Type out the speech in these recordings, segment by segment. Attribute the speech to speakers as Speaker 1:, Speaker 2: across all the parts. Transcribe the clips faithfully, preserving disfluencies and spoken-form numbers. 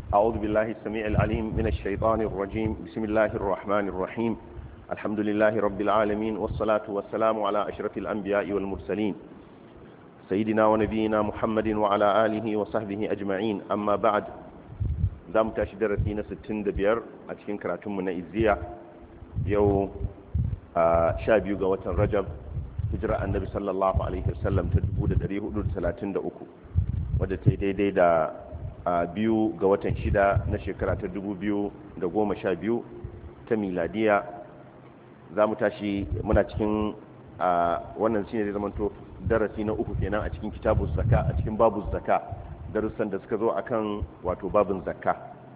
Speaker 1: أعوذ بالله السميع العليم من الشيطان الرجيم. بسم الله الرحمن الرحيم. الحمد لله رب العالمين، والصلاة والسلام على أشرف الأنبياء والمرسلين سيدنا ونبينا محمد وعلى آله وصحبه أجمعين. أما بعد، دام تشدرتين ستين دبير أتكين كراتم من إزياء يو شابيو قوة رجب هجرة النبي صلى الله عليه وسلم تدبود دريه أدود ثلاثين دا أكو wadda ta yi daidai da a biyu ga watan shida na shekara ta dubu biyu da goma sha biyu ta miladiya. Za mu tashi muna cikin a wannan shine zai zamanto darasi na uku kenan a cikin kitabu zaka, a cikin babu zaka, darussan da suka zo akan wato babin zakka.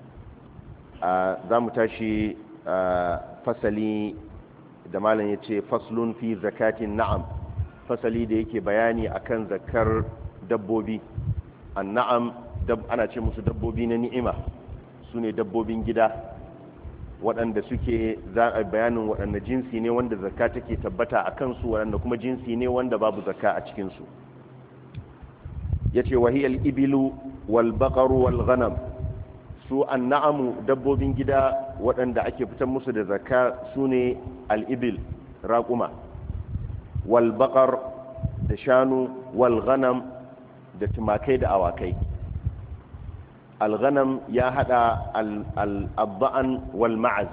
Speaker 1: Za mu tashi fasali da malam ya ce faslun fi zakatin na'am, fasali da yake bayani akan zakkar dabbobi. An-na'am ana ce musu dabbobi na ni'ima, su ne dabbobin gida waɗanda suke za a bayanin waɗanda jinsi ne wanda zakka take tabbata a kansu, waɗanda kuma jinsi ne wanda babu zakka a cikinsu. Ya ce wahiyar ibilu wal baƙaru wal ghanam, su an-na'amu dabbobin gida waɗanda ake fitar musu da zakka su ne al-ibil raƙuma, wal baƙar da shanu, wal ghanam da tumakai da awakai. Alghanam ya hada al-abba'an wal ma'az,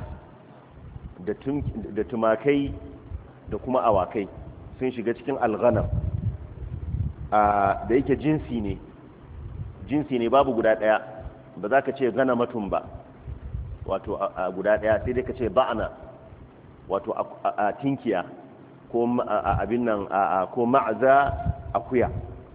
Speaker 1: da tumakai da kuma awakai sun shiga cikin alghanam. Da yake jinsi ne jinsi ne babu guda daya, ba za ka ce ghanamatun ba wato a guda daya, sai dai ka ce ba'ana wato a tinkiya ko abin nan ko ma'aza akuya.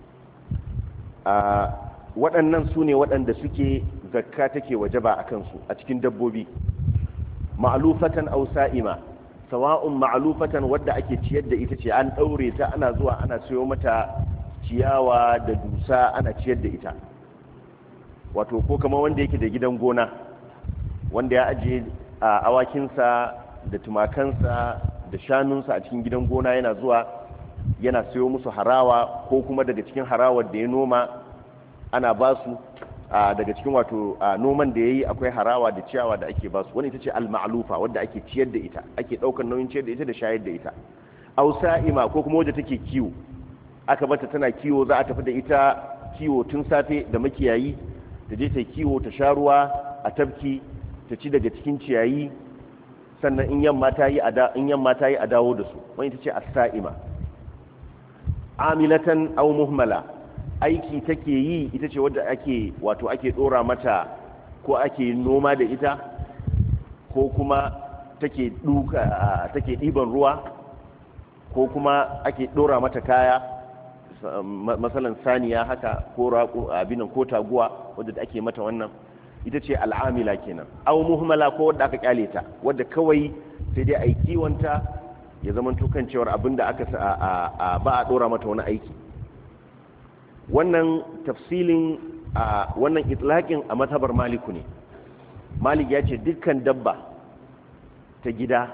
Speaker 1: waɗannan su ne waɗanda suke zakka take wajaba a kansu a cikin dabbobi. Ma'alufatan aw sa'ima, sawa'un ma'alufatan wadda ake ciyar da ita ce, an ɗaure ta ana zuwa ana sayo mata ciyawa da dusa ana ciyar da ita, wato ko kamar wanda yake da gidan gona wanda ya ajiye a awakinsa da tumakansa da shanunsa a cikin gidan gona, yana zuwa yana sayo musu harawa ko kuma daga cikin harawar da ya noma ana ba su daga cikin wato noman da ya yi akwai harawa da ciyawa da ake ba su. wani ita ce al-ma'lufa wadda ake ciyar da ita, ake daukar nauyin ciyar da ita da shayar da ita. Aw sa'ima, ko kuma wadda take kiwo, aka bata tana kiwo, za a tafi da ita kiwo tun safe da makiyayi, ta je ta kiwo ta sha ruwa a tafki, ta ci daga cikin ciyayi, sannan in yamma ta yi a dawo da su. wani ita ce as-sa'ima. Amilatan aw muhmala, aiki take yi ita ce wadda ake wato ake dora mata ko ake noma da ita, ko kuma take duka take diban ruwa, ko kuma ake dora mata kaya, masalan saniya haka ko raƙo abinan ko taguwa wadda ake mata wannan, ita ce al'amila kenan. Aw muhmala, ko wadda aka kyale ta, wadda kawai sai dai ai kiwonta ya zama tukan cewar abinda aka ba a dora mata wani aiki. Wannan tafsilin wannan itlaqin a mazhabar Maliku ne. Malik ya ce dukkan dabba ta gida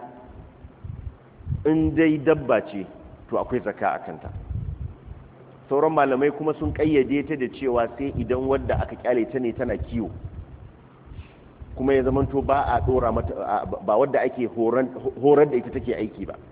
Speaker 1: in dai dabba ce to akwai zakka a kanta. Sauran malamai kuma sun kayyade ta da cewa sai idan wadda aka kyale ta ne tana kiwo, kuma ya zamanto ba a dora mata, ba wadda ake horar da ita take aiki ba,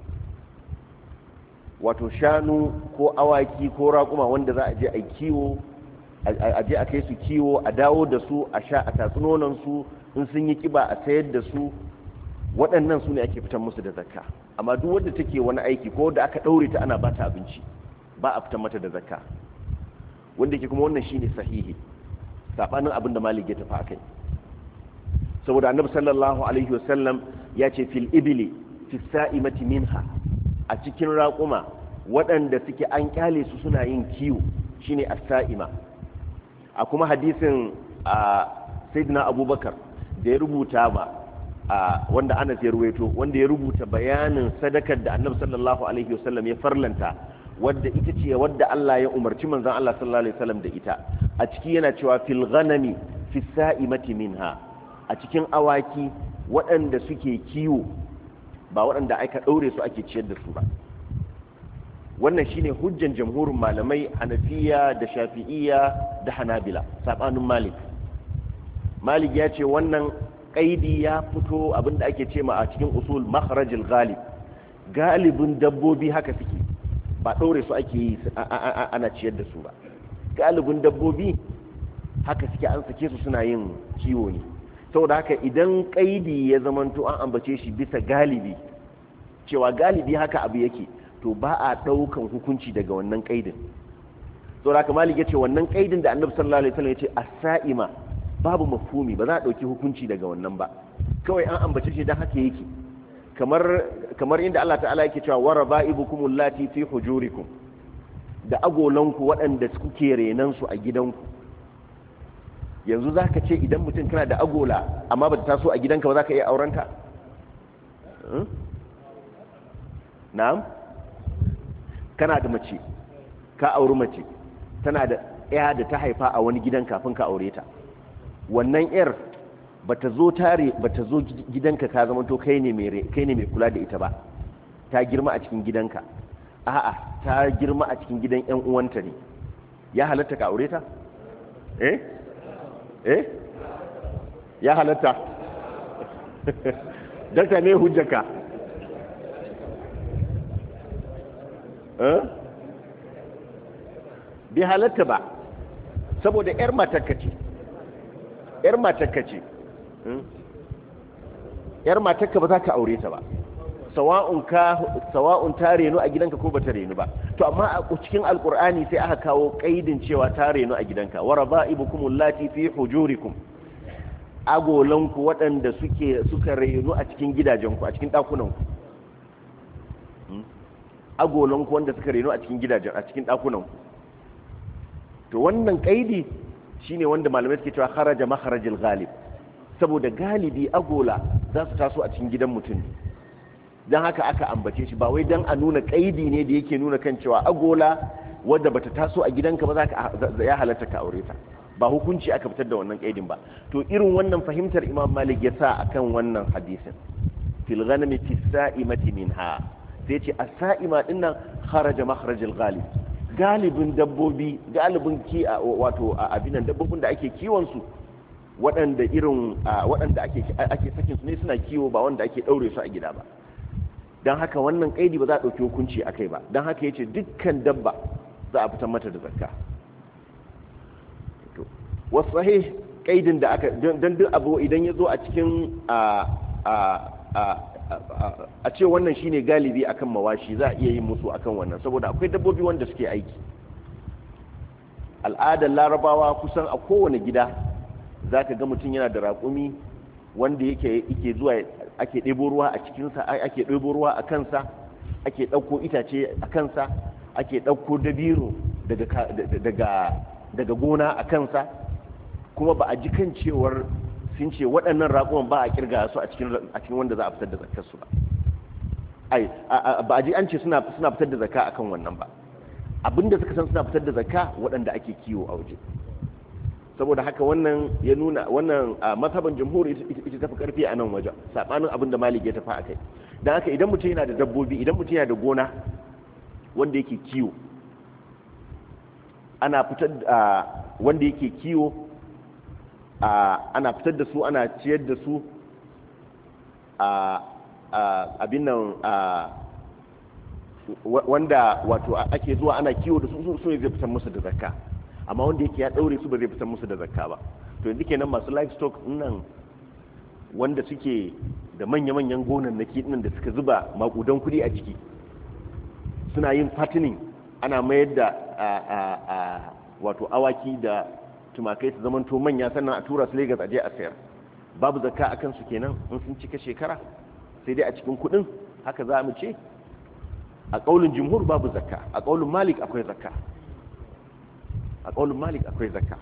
Speaker 1: wato shanu ko awaki ko raƙuma wanda za a je a kiwo, a je a kai su kiwo, a dawo da su, a sha a tatsi nonon su, in sun yi kiba a sayar da su, waɗannan su ne ake fitar musu da zakka. Amma duk wanda take wani aiki ko wanda aka ɗaure ta ana ba ta abinci, ba a fitar mata da zakka, wanda ke kuma wannan shine sahihi, sabanin abin da Malik ya tafi akai. Saboda Annabi sallallahu alaihi wasallam ya ce fil ibli fis sa'imati minha, a cikin raƙuma waɗanda suke an kyale su suna yin kiwo shine as-sa'ima. A kuma hadisin Sayyidina Abubakar da ya rubuta ba wanda Anas ya ruwaito, wanda ya rubuta bayanin sadakar da Annabi sallallahu alaihi wasallam ya farlanta, wadda ita ce wadda Allah ya umarci manzon Allah sallallahu alaihi wasallam da ita. A ciki yana cewa fil ghanami fis sa'imati minha, a cikin awaki waɗanda suke kiwo, ba waɗanda aka ɗaure su ake ciyar da su ba. Wannan shine hujjan jamhurin malamai Hanafiya da Shafi'iyya da Hanabila, sabanin Malik. malik ya ce wannan kaidi ya fito abinda ake ce ma a cikin usul makharajil ghalib, galibin dabbobi haka suke, ba ɗaure su ake yi ana ciyar da su ba, galibin dabbobi haka suke, an sake su suna yin kiwo ne. saboda haka idan kaidi ya zamanto an ambace shi bisa galibi cewa galibi haka abu yake, to ba a ɗaukan hukunci daga wannan kaidin. saboda haka malik ya ce wannan kaidin da annabi sallallahu alaihi wasallam ya ce as-sa'ima babu mafhumi, ba za a ɗauki hukunci daga wannan ba, kawai an ambace shi dan haka yake. kamar kamar inda Allah ta'ala yake cewa waraba'ibukum allati fi hujurikum, da agolanku waɗanda suke renan su a gidanku. yanzu zaka ce idan mutum kana da agola amma ba ta taso a gidanka ba, zaka iya aurenta? na'am, kana da mace, ka auri mace, tana da ɗaya da ta haifa a wani gidan kafin ka aure ta, wannan yar bata zo tare bata zo gidanka ka zama to kai ne mai kai ne mai kula da ita ba, ta girma a cikin gidanka, a'a ta girma a cikin gidan ƴan uwanta ne, ya halatta ka aure ta? eh eh ya halatta? dakta me hujjaka? eh bi halatta ba, saboda ƴar matarka ce, ƴar matarka ce, ƴar matarka ba za ka aure ta ba, sawa'un ka sawa'un ta renu a gidanka ko ba ta renu ba. to amma a cikin alqur'ani sai aka kawo kaidin cewa ta renu a gidanka, wa raba'ibukum allati fi hujurikum, agolanku waɗanda suke suka renu a cikin gidajenku, a cikin ɗakunanku, agolanku wanda suka renu a cikin gidajen a cikin ɗakunanku. to wannan kaidi shine wanda malamai suke cewa kharaja makharajil ghalib, saboda galibi agola za su taso a cikin gidan mutum, dan haka aka ambace shi, ba wai dan a nuna kaidi ne da yake nuna kan cewa agola wadda bata taso a gidanka ba za ka ya halatta ka aure ta, ba hukunci aka fitar da wannan kaidin ba. to irin wannan fahimtar Imam Malik ya sa akan wannan hadisin, fil ghanami fi sa'imati minha, sai ce as-sa'ima dinnan kharaja makharajil ghalib, galibin dabbobi, galibin ki wato abinan dabbobin da ake kiwon su waɗanda irin waɗanda ake ake sakin su ne suna kiwo, ba wanda ake daure su a gida ba. dan haka wannan kaidi ba za a dauki hukunci akai ba, dan haka yace dukkan dabba za a fitar mata da zakka. to wasahih kaidin da aka dan duk abu idan yazo a cikin a a a ce wannan shine galibi akan mawashi, za a iya yin musu akan wannan, saboda akwai dabbobi wanda suke aiki. al'adar larabawa kusan a kowane gida zaka ga mutum yana da raƙumi wanda yake yake zuwa ake ɗebo ruwa a cikinsa, ake ɗebo ruwa a kansa, ake ɗauko itace a kansa, ake ɗauko dabino daga daga daga gona a kansa, kuma ba a ji kan cewar sun ce waɗannan raƙuman ba a kirga su a cikin wanda za a fitar da zakar su ba. ai ba a ji an ce suna suna fitar da zakka akan wannan ba. abinda suka san suna fitar da zakka waɗanda ake kiwo a waje. saboda haka wannan ya nuna wannan mazhaban jumhur ita tafi karfi a nan waje, sabanin abinda Malik ya tafi akai. dan haka idan mutum yana da dabbobi, idan mutum yana da gona wanda yake kiwo, ana fitar da wanda yake kiwo ana fitar da su, ana ciyar da su, abin nan wanda wato ake zuwa ana kiwo da su, su ne zai fitar musu da zakka. amma wanda yake ya daure su ba zai fitar musu da zakka ba. to yanzu kenan masu livestock nan wanda suke da manya-manyan gonannaki nan da suka zuba makudan kudi a ciki, suna yin fattening, ana mayar da wato awaki da tumakai su zamanto manya, sannan a tura su Lagos a je a sayar, babu zakka akan su kenan in sun cika shekara, sai dai a cikin kudin, haka za mu ce. a kaulin jumhur babu zakka, a kaulin Malik akwai zakka, a kaulin Malik akwai zakka.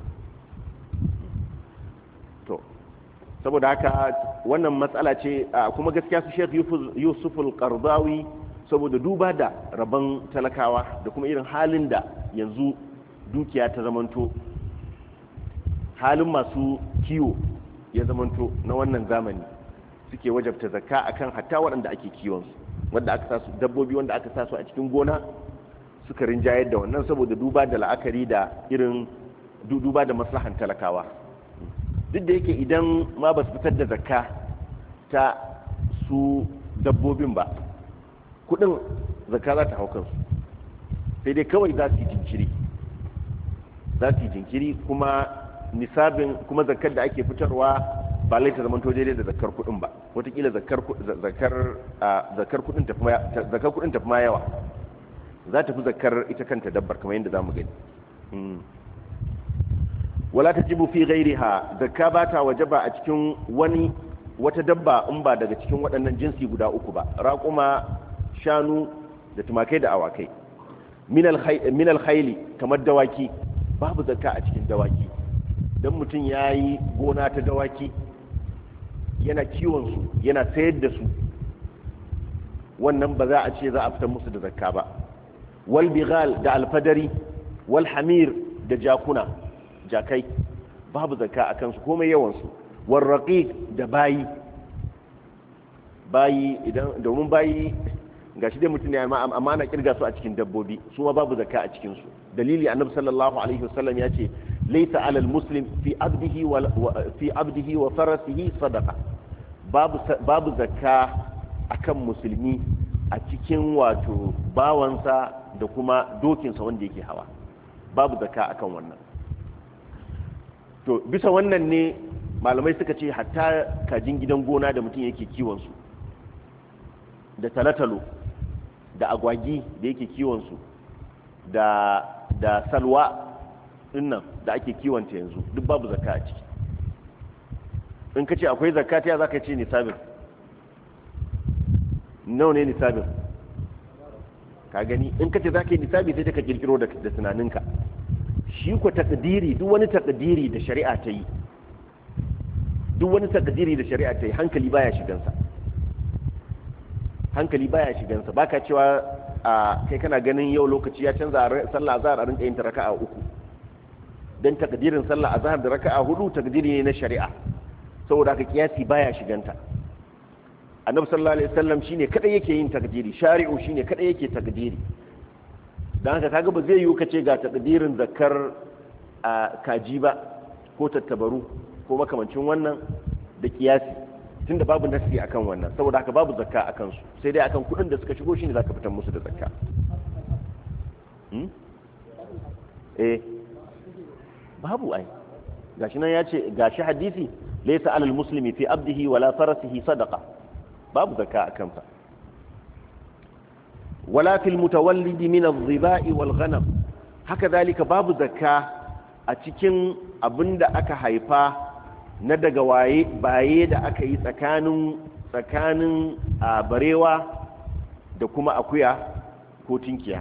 Speaker 1: to saboda haka wannan matsala ce, kuma gaskiya su Sheikh Yusuf al-Qardawi, saboda duba da rabon talakawa da kuma irin halin da yanzu dukiya ta zamanto, halin masu kiwo ya zamanto na wannan zamani, suke wajabta zakka akan hatta waɗanda ake kiwon su, wanda aka sasu dabbobi wanda aka sasu a cikin gona, suka rinjayar da wannan saboda duba da la'akari da irin duba da maslahan talakawa. duk da yake idan ma ba su fitar da zakka ta su dabbobin ba kudin zakka za ta hau kansu sai dai kawai za su yi jinkiri za su yi jinkiri kuma nisabin kuma zakkar da ake fitarwa ba lai ta zamanto daidai da zakkar kudin ba wataƙila zakkar zakkar zakkar kudin tafi ma zakkar kudin tafi ma yawa za ta fi zakkar ita kanta dabbar kamar yadda zamu gani wala tajibu fi ghairiha zakka ba ta wajaba a cikin wani wata dabba in ba daga cikin waɗannan jinsi guda uku ba raƙuma shanu da tumakai da awakai min alkhayli kamar dawaki babu zakka a cikin dawaki dan mutum yayi gona ta dawaki yana kiwon su yana sayar da su wannan ba za a ce za a fitar musu da zakka ba wal bighal da alfadari wal hamir da jakuna jakai babu zakka a kansu komai yawan su war raqiq da bayi bayi idan domin bayi gashi dai mutum ne amma ana kirga su a cikin dabbobi su ma babu zakka a cikin su dalili annabi sallallahu alaihi wasallam ya ce laysa alal muslim fi abdihi wa fi abdihi wa farasihi sadaqa babu babu zakka akan musulmi a cikin wato bawansa da kuma dokinsa wanda yake hawa babu zakka akan wannan to bisa wannan ne malamai suka ce hatta kajin gidan gona da mutum yake kiwon su da talatalo da agwagi da yake kiwonsu da da salwa dinnan da ake kiwonta yanzu duk babu zakka a ciki in ka ce akwai zakka ta za ka ce nisabin nawa ne nisabin ka gani in ka ce za ka yi nisabi sai ka kirkiro da tunaninka shi ko takdiri duk wani takdiri da shari'a ta yi duk wani takdiri da shari'a ta yi hankali baya shigansa hankali baya shigansa baka cewa a kai kana ganin yau lokaci ya canza sallah azhar a rinka yin ta raka'a uku dan takdirin sallah azhar da raka'a hudu takdiri ne na shari'a saboda haka kiyasi baya shiganta annabi sallallahu alaihi wasallam shine kadai yake yin takdiri shari'u shine kadai yake takdiri dan haka kaga ba zai yiwu kace ga takdirin zakar kaji ba ko tattabaru ko makamancin wannan da kiyasi tunda babu nasi akan wannan saboda haka babu zakka akan su sai dai akan kudin da suka shigo shine zaka fitar musu da zakka hmm? eh babu ai gashi nan yace gashi hadisi laysa alal muslimi fi abdihi wala farasihi sadaqa babu zakka akan sa wala fil mutawallidi min adh-dhiba'i wal ghanam haka zalika babu zakka a cikin abinda aka haifa na daga waye baye da aka yi tsakanin tsakanin barewa da kuma akuya ko tinkiya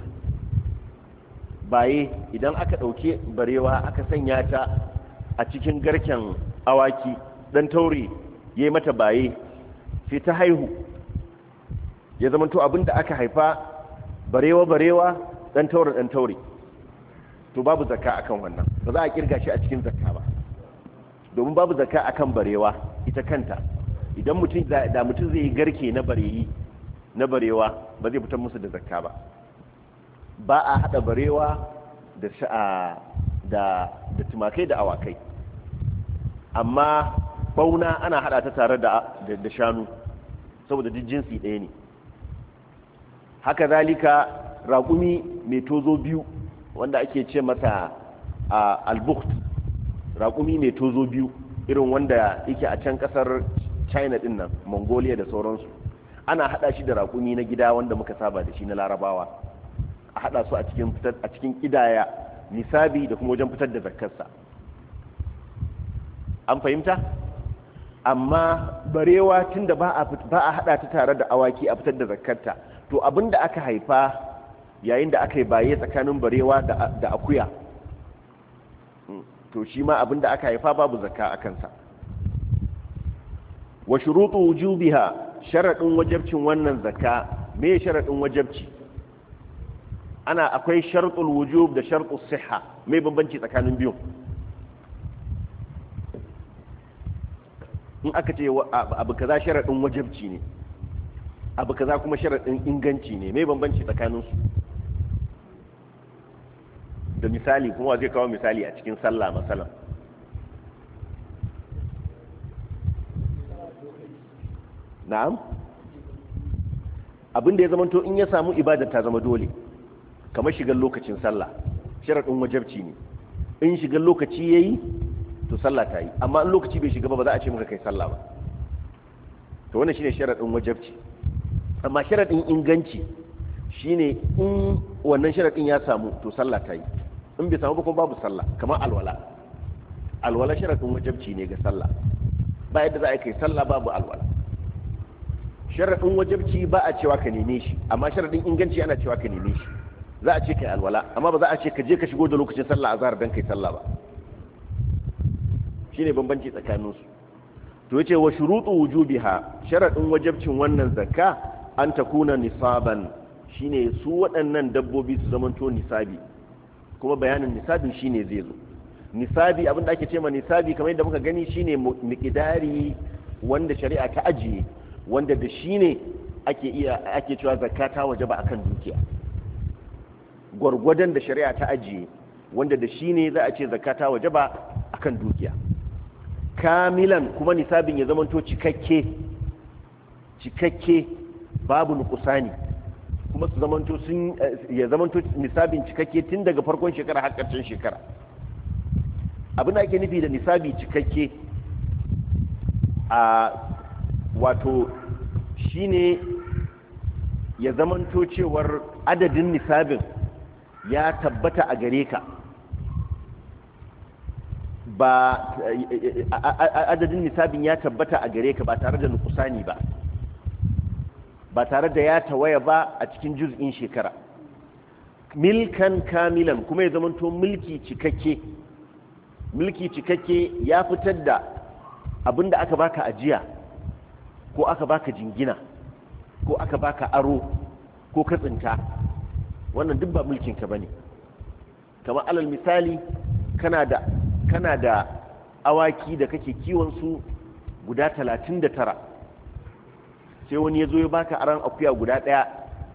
Speaker 1: baye idan aka ɗauke barewa aka sanya ta a cikin garken awaki dan taure ya yi mata baye sai ta haihu ya zama to abinda aka haifa barewa barewa dan taure dan taure to babu zakka akan wannan ba za a kirga shi a cikin zakka ba domin babu zakka akan barewa ita kanta idan mutum da mutum zai yi garke na bareyi na barewa ba zai fitar musu da zakka ba ba a hada barewa da da da tumakai da awakai amma bauna ana hada ta tare da da shanu saboda duk jinsi ɗaya ne haka zalika raƙumi mai tozo biyu wanda ake ce masa albukht raƙumi mai tozo biyu irin wanda yake a can ƙasar china din nan mongolia da sauransu ana hada shi da raƙumi na gida wanda muka saba da shi na larabawa a hada su a cikin fitar a cikin kidaya nisabi da kuma wajen fitar da zakkarsa an fahimta amma barewa tunda ba a ba a hada ta tare da awaki a fitar da zakkarta to abinda aka haifa yayin da aka yi baye tsakanin barewa da, da akuya to shi ma abinda aka haifa babu zakka a kansa wa shurutu wujubiha sharadin wajibcin wannan zakka me sharadin wajibci ana akwai shartul wujub da shartus sihha me bambanci tsakanin biyu in aka ce abu kaza sharadin wajibci ne abu kaza kuma sharadin inganci ne me bambanci tsakanin su da misali kuma zai kawo misali a cikin sallah masalan na'am abin da ya zamanto in ya samu ibada ta zama dole kamar shigar lokacin sallah sharadin wajibci ne in shigar lokaci yayi to sallah ta yi amma in lokaci bai shiga ba ba za a ce maka kai sallah ba to wannan shine sharadin wajibci amma sharadin inganci shine in wannan sharadin ya samu to sallah ta yi in bai samu ba kuma babu sallah kamar alwala alwala sharadin wajibci ne ga sallah ba yadda za a kai sallah babu alwala sharadin wajibci ba a cewa ka neme shi amma sharadin inganci ana cewa ka neme shi za a ce kai alwala amma ba za a ce ka je ka shigo da lokacin sallah azhar dan kai sallah ba shine bambanci tsakanin su to yace wa shurutu wujubiha sharadin wajibcin wannan zakka an takuna nisaban shine su waɗannan dabbobi su zamanto nisabi kuma bayanin nisabin shine zai zo nisabi abinda ake ce ma nisabi kamar yadda muka gani shine miqdari wanda shari'a ta ajiye wanda da shine ake iya ake cewa zakata wajaba akan dukiya gwargwadon da shari'a ta ajiye wanda da shine za a ce zakata wajaba akan dukiya kamilan kuma nisabin ya zamanto cikakke cikakke babu nukusani kuma su zamanto sun ya zamanto nisabin cikakke tun daga farkon shekara har ƙarshen shekara abin da ake nufi da nisabi cikakke a wato shine ya zamanto cewar adadin nisabin ya tabbata a gare ka ba adadin nisabin ya tabbata a gare ka ba tare da nukusani ba ba tare da ya tawaya ba a cikin juz'in shekara milkan kamilan kuma ya zamanto mulki cikakke mulki cikakke ya fitar da abinda aka baka ajiya ko aka baka jingina ko aka baka aro ko katsinta wannan duk ba mulkinka bane kamar alal misali kana da kana da awaki da kake kiwon su guda talatin da tara sai wani ya zo ya baka aran akuya guda daya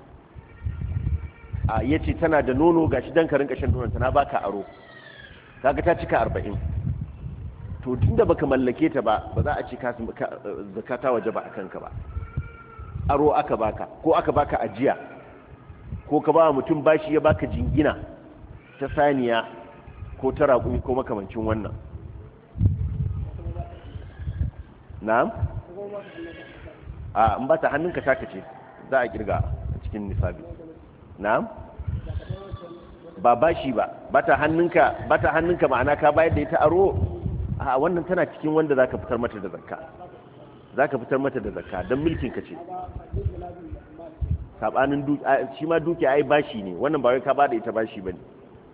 Speaker 1: a yace tana da nono gashi dan ka rinka shan nonon ta na baka aro kaga ta cika arba'in to tunda baka mallake ta ba ba za a ci zakata waje ba akan ka ba aro aka baka ko aka baka ajiya ko ka ba mutum bashi ya baka jingina ta saniya ko ta raƙumi ko makamancin wannan na'am a in ba ta hannunka taka ce za a kirga a cikin nisabi na'am ba bashi ba ba ta hannunka ba ta hannunka ma'ana ka bayar da ita aro a wannan tana cikin wanda zaka fitar mata da zakka zaka fitar mata da zakka dan mulkin ka ce sabanin shi ma duki ai bashi ne wannan ba wai ka bada ita bashi bane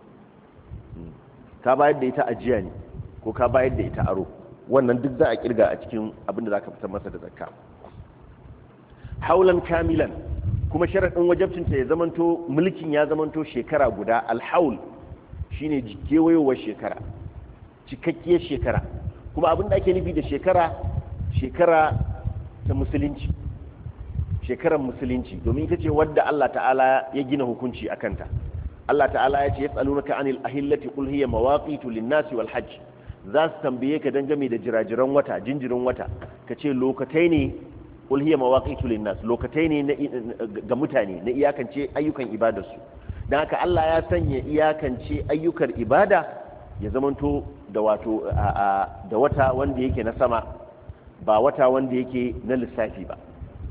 Speaker 1: ka bayar da ita ajiya ne ko ka bayar da ita aro wannan duk za a kirga a cikin abin da zaka fitar masa da zakka haulan kamilan kuma sharadin wajibcinta ya zamanto mulkin ya zamanto shekara guda alhaul shine kewayowar shekara cikakkiyar shekara kuma abin da ake nufi da shekara shekara ta musulunci shekarar musulunci domin ita ce wadda Allah ta'ala ya gina hukunci a kanta Allah ta'ala ya ce yas'alunaka anil ahillati qul hiya mawaqitu lin-nasi wal hajj za su tambaye ka dangane da jirajiran wata jinjirin wata kace lokatai ne qul hiya mawaqitu lin-nas lokatai ne ga mutane na iyakance ayyukan ibadarsu dan haka Allah ya sanya iyakance ayyukan ibada ya zamanto da wato da wata wanda yake na sama ba wata wanda yake na lissafi ba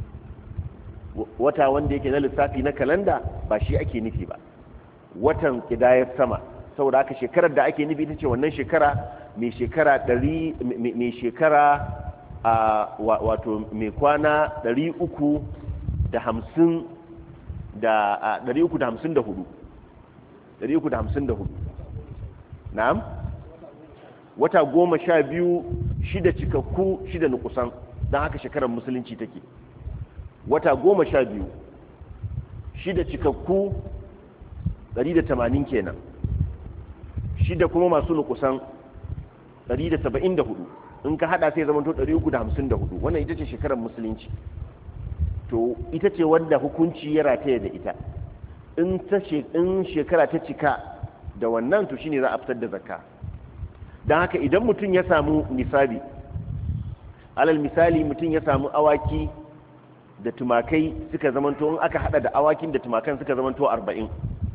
Speaker 1: wata wanda yake na lissafi na kalanda ba shi ake nufi ba watan kidayar sama saboda haka shekarar da ake nufi ita ce wannan shekara mai shekara ɗari mai shekara a wato mai kwana ɗari uku da hamsin da ɗari uku da hamsin da hudu ɗari uku da hamsin da hudu na'am wata goma sha biyu shida cikakku shida nukusan don haka shekarar musulunci take wata goma sha biyu shida cikakku ɗari da tamanin kenan shida kuma masu nukusan ɗari da saba'in da hudu in ka hada sai zama to ɗari uku da hamsin da hudu wannan ita ce shekarar musulunci to ita ce wanda hukunci ya rataya da ita in ta in shekara ta cika da wannan to shine za a fitar da zakka don haka idan mutum ya samu nisabi alal misali mutum ya samu awaki da tumakai suka zamanto in aka hada da awakin da tumakan suka zamanto arba'in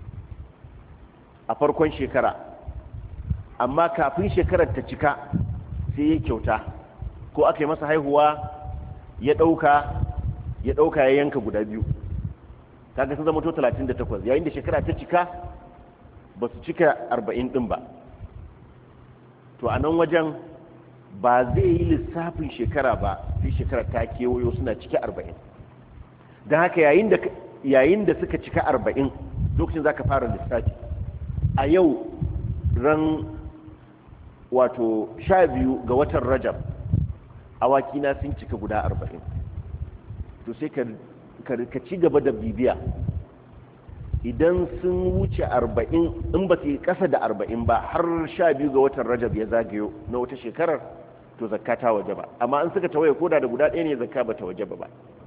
Speaker 1: a farkon shekara, amma kafin shekarar ta cika sai ya kyauta ko aka yi masa haihuwa ya dauka ya dauka ya yanka guda biyu, kaga sun zamanto talatin da takwas, yayin da shekara ta cika ba su cika arba'in din ba. To a nan wajen ba zai yi lissafin shekara ba sai shekara ta kewayo suna cike arba'in, don haka yayin da suka cika arba'in lokacin za ka fara lissafi. A yau ran wato sha biyu ga watan rajab awaki na sun cika guda arba'in, to sai ka ci gaba da bibiya. Idan sun wuce arba'in, in ba su yi kasa da arba'in ba har sha biyu ga watan rajab ya zagayo na wata shekarar, to zakka ta waje ba. Amma an suka tawaye koda da guda ɗaya ne zakka ba ta waje ba.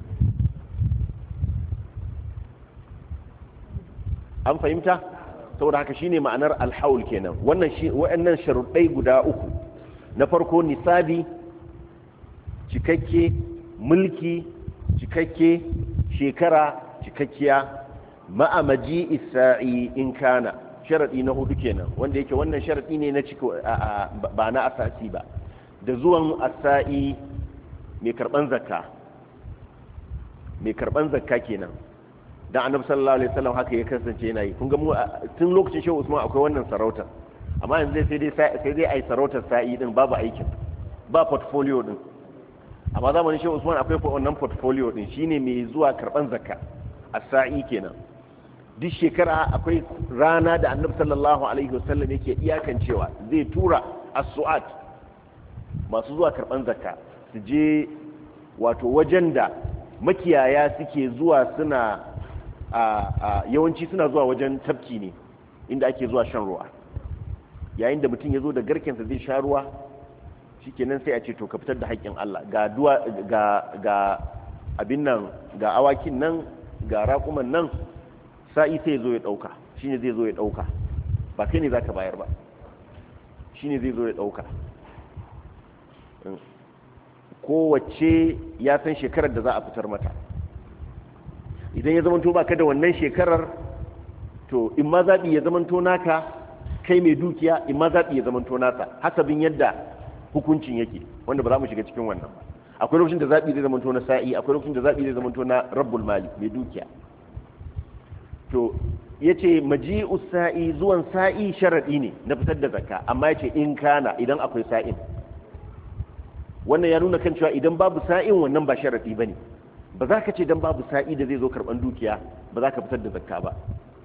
Speaker 1: An fahimta? Saboda haka shine ma'anar alhaul kenan. Wannan shi waɗannan sharuɗai guda uku, na farko nisabi cikakke, mulki cikakke, shekara cikakkiya, ma'amaji isa'i in kana, sharadi na hudu kenan, wanda yake wannan sharadi ne na ciko ba na asasi ba, da zuwan asa'i mai karban zakka mai karban zakka kenan. Dan annabi sallallahu alaihi wasallam haka ya kasance yana yi. Kun ga mu tun lokacin Shehu Usman akwai wannan sarauta, amma yanzu sai dai sai dai ai sarautar sa'i din, babu aikin, ba portfolio din. Amma zamanin Shehu Usman akwai wannan portfolio din, shine mai zuwa karban zakka, as-sa'i kenan. Duk shekara akwai rana da annabi sallallahu alaihi wasallam yake iyakancewa zai tura as-su'at masu zuwa karban zakka su je wato wajen da makiyaya suke zuwa suna a yawanci suna zuwa wajen tafki ne inda ake zuwa shan ruwa. Yayin da mutum ya zo da garkensa zai sha ruwa, shikenan sai a ce to ka fitar da haƙƙin Allah, ga duwa ga ga abin nan, ga awakin nan, ga raƙuman nan, sa'i sai zo ya dauka, shine zai zo ya dauka, ba kai ne zaka bayar ba, shine zai zo ya dauka. Kowace ya san shekarar da za a fitar mata. Idan ya zamanto baka da wannan shekarar, to in ma zabi ya zamanto naka kai mai dukiya, in ma zabi ya zamanto nasa, hasabin yadda hukuncin yake, wanda ba za mu shiga cikin wannan ba. Akwai lokacin da zabi zai zamanto na sa'i, akwai lokacin da zabi zai zamanto na rabbul mali, mai dukiya. To yace maji'u sa'i, zuwan sa'i sharadi ne na fitar da zakka, amma yace in kana, idan akwai sa'in. Wannan ya nuna kan cewa idan babu sa'in wannan ba sharadi bane. Ba za ka ce dan babu sa'i da zai zo karban dukiya ba za ka fitar da zakka ba,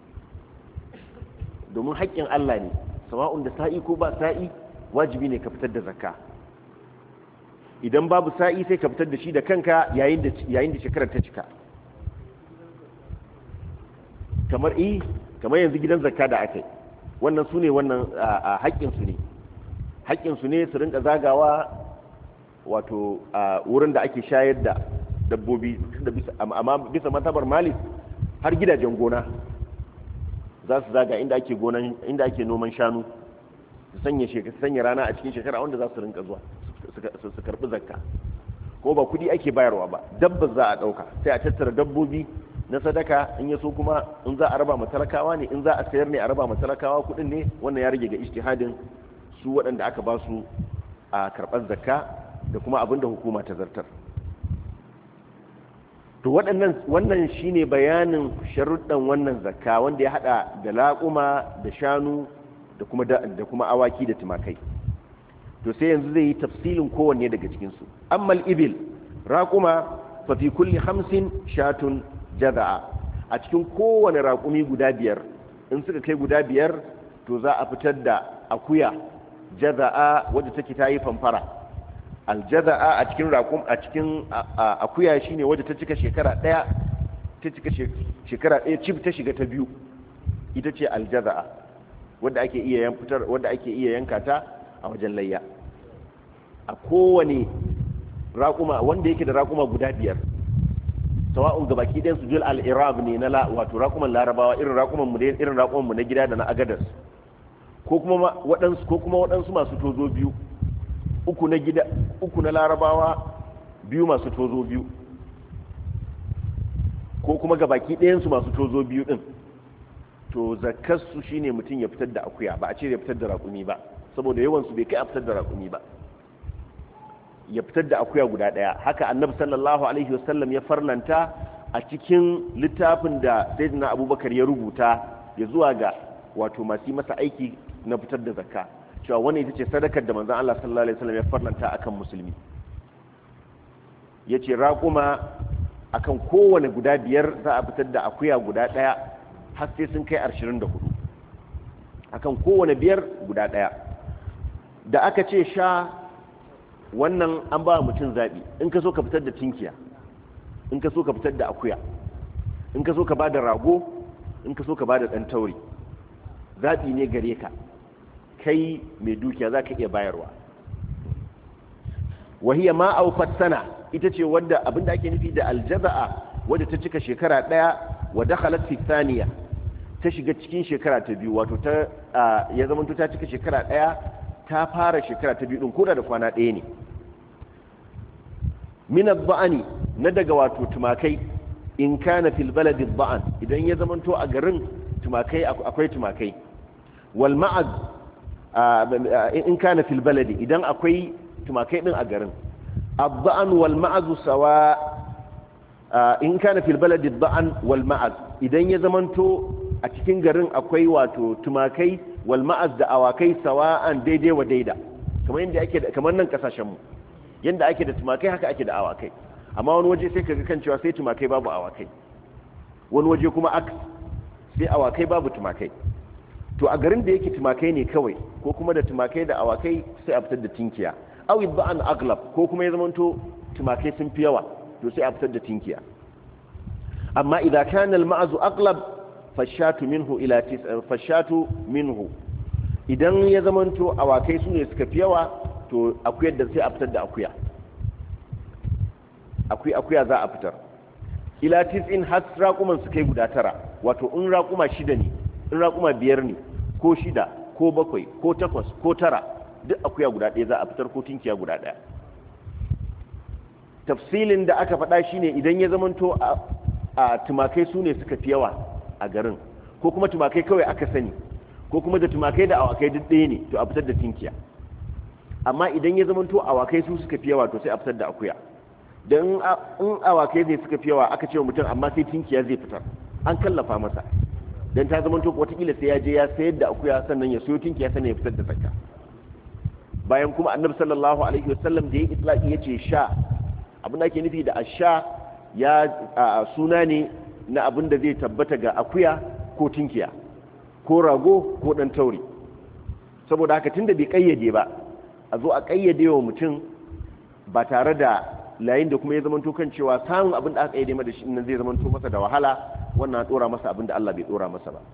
Speaker 1: domin haƙƙin Allah ne, sawa'un da sa'i ko ba sa'i wajibi ne ka fitar da zakka. Idan babu sa'i sai ka fitar da shi da kanka yayin da yayin da shekarar ta cika. Kamar eh kamar yanzu gidan zakka da aka yi, wannan su ne wannan haƙƙinsu ne haƙƙinsu ne su rinka zagawa wato a wurin da ake shayar da dabbobi, amma bisa matabar Malik har gidajen gona za su zaga inda ake gonan inda ake noman shanu, su sanya shekara sanya rana a cikin shekara wanda za su rinka zuwa su karbi zakka. Ko ba kudi ake bayarwa ba, dabba za a dauka, sai a tattara dabbobi na sadaka, in yaso kuma in za a raba ma talakawa ne, in za a sayar ne a raba ma talakawa kudin ne, wannan ya rage ga ijtihadin su waɗanda aka ba su a karɓar zakka da kuma abinda hukuma ta zartar. To waɗannan wannan shine bayanin sharuɗan wannan zakka, wanda ya hada da laƙuma da shanu da kuma da kuma awaki da tumakai. To sai yanzu zai yi tafsilin kowanne daga cikin su. Amma al-ibil, raquma fa fi kulli khamsin shatun jaza'a, a cikin kowane raƙumi guda biyar, in suka kai guda biyar to za a fitar da akuya jaza'a wadda take tayi famfara. Aljaza'a a cikin raƙum a cikin akuya shine wadda ta cika shekara daya, ta cika shekara daya cif ta shiga ta biyu, ita ce aljaza'a wadda ake iya yan fitar wadda ake iya yanka ta a wajen layya. A kowane raƙuma wanda yake da raƙuma guda biyar, sawa'un gabaki ɗayan su jul al-irab ne na la wato raƙuman larabawa, irin raƙuman mu irin raƙuman mu na gida da na agadas, ko kuma waɗansu ko kuma waɗansu masu tozo biyu, uku na gida uku na larabawa, biyu masu tozo biyu. ko kuma ga baki ɗayansu masu tozo biyu ɗin, to zakarsu shine mutum ya fitar da akuya, ba a ce ya fitar da raƙumi ba saboda yawansu bai kai a fitar da raƙumi ba, ya fitar da akuya guda ɗaya. Haka annabi sallallahu alaihi wasallam ya farlanta a cikin littafin da sayyidina abubakar ya rubuta ya zuwa ga wato masu masa aiki na fitar da zakka, cewa wani ita ce sadakar da manzon Allah sallallahu alaihi wasallam ya farlanta akan musulmi. Yace raƙuma akan kowane guda biyar za a fitar da akuya guda ɗaya har sai sun kai ashirin da hudu, akan kowane biyar guda ɗaya. Da aka ce sha, wannan an ba mutum zaɓi, in ka so ka fitar da tinkiya, in ka so ka fitar da akuya, in ka so ka ba da rago, in ka so ka ba da ɗan tauri, zaɓi ne gare ka, kai mai dukiya za ka iya bayarwa. Wahiyar ma'aufat sana ita ce wadda abinda ake nufi da aljaza'a, wadda ta cika shekara ɗaya wa dakhalat fi thaniya, ta shiga cikin shekara ta biyu, wato ta ya zama ta cika shekara ɗaya ta fara shekara ta biyu din koda da kwana ɗaya ne. Min ad-da'ani, na daga wato tumakai, in kana fil baladi ad-da'an, idan ya zama to a garin tumakai akwai tumakai. Wal ma'az, in kana fil baladi, idan akwai tumakai din a garin. Ad-da'an wal ma'az sawa, in kana fil baladi ad-da'an wal ma'az, idan ya zama to a cikin garin akwai wato tumakai wal ma'az da awakai sawa'an daidai wa daida, kamar yadda ake kamar nan kasashen mu yanda ake da tumakai haka ake da awakai. Amma wani waje sai kaga kan cewa sai tumakai babu awakai, wani waje kuma aks sai awakai babu tumakai. To a garin da yake tumakai ne kawai, ko kuma da tumakai da awakai, sai a fitar da tinkiya. Aw idba'an aglab, ko kuma ya zamanto tumakai sun fi yawa, to sai a fitar da tinkiya. Amma idan kana al-ma'zu aglab fashatu minhu ila tis fashatu minhu, idan ya zamanto awakai su ne suka fi yawa, to akuyar da sai a fitar da akuya, akuya akuya za a fitar. Ila tis'in har raƙuman su kai guda tara, wato in raƙuma shida ne, in raƙuma biyar ne, ko shida ko bakwai ko takwas ko tara, duk akuya guda ɗaya za a fitar, ko tinkiya guda ɗaya. Tafsilin da aka faɗa shine idan ya zamanto a tumakai su ne suka fi yawa a garin, ko kuma tumakai kawai aka sani, ko kuma da tumakai da awakai duk ɗaya ne, to a fitar da tinkiya. Amma idan ya zamanto awakai su suka fi yawa, to sai a fitar da akuya. Dan in awakai ne suka fi yawa aka ce wa mutum amma sai tinkiya zai fitar, an kallafa masa, dan ta zamanto wataƙila sai ya je ya sayar da akuya sannan ya soyo tinkiya sannan ya fitar da zakka. Bayan kuma annabi sallallahu alaihi wasallam da ya itlaqi yace sha, abin da ake nufi da asha ya suna ne na abin da zai tabbata ga akuya ko tinkiya ko rago ko dan tauri. Saboda haka tunda bai kayyade ba, a zo a kayyade wa mutum ba tare da layin da kuma ya zamanto kan cewa samun abin da aka kayyade masa da shi nan zai zamanto masa da wahala, wannan dora masa abin da Allah bai dora masa ba.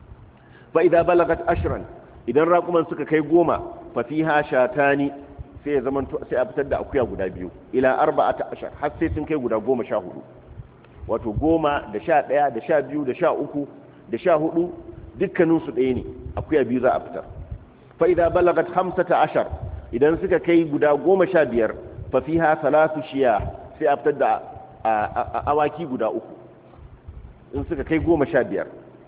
Speaker 1: Fa idza balagat ashran, idan raquman suka kai goma, fa fiha shatani, sai ya zamanto sai a fitar da akuya guda biyu, ila arba'ata ashar, har sai sun kai guda goma sha hudu, wato goma da sha ɗaya da sha biyu da sha uku da sha hudu dukkaninsu ɗaya ne, akuya biyu za a fitar. Fa idza balagat hamsata ashar, idan suka kai guda goma sha biyar, fa fiha thalathu shiya, sai a fitar da awaki guda uku in suka kai goma sha biyar.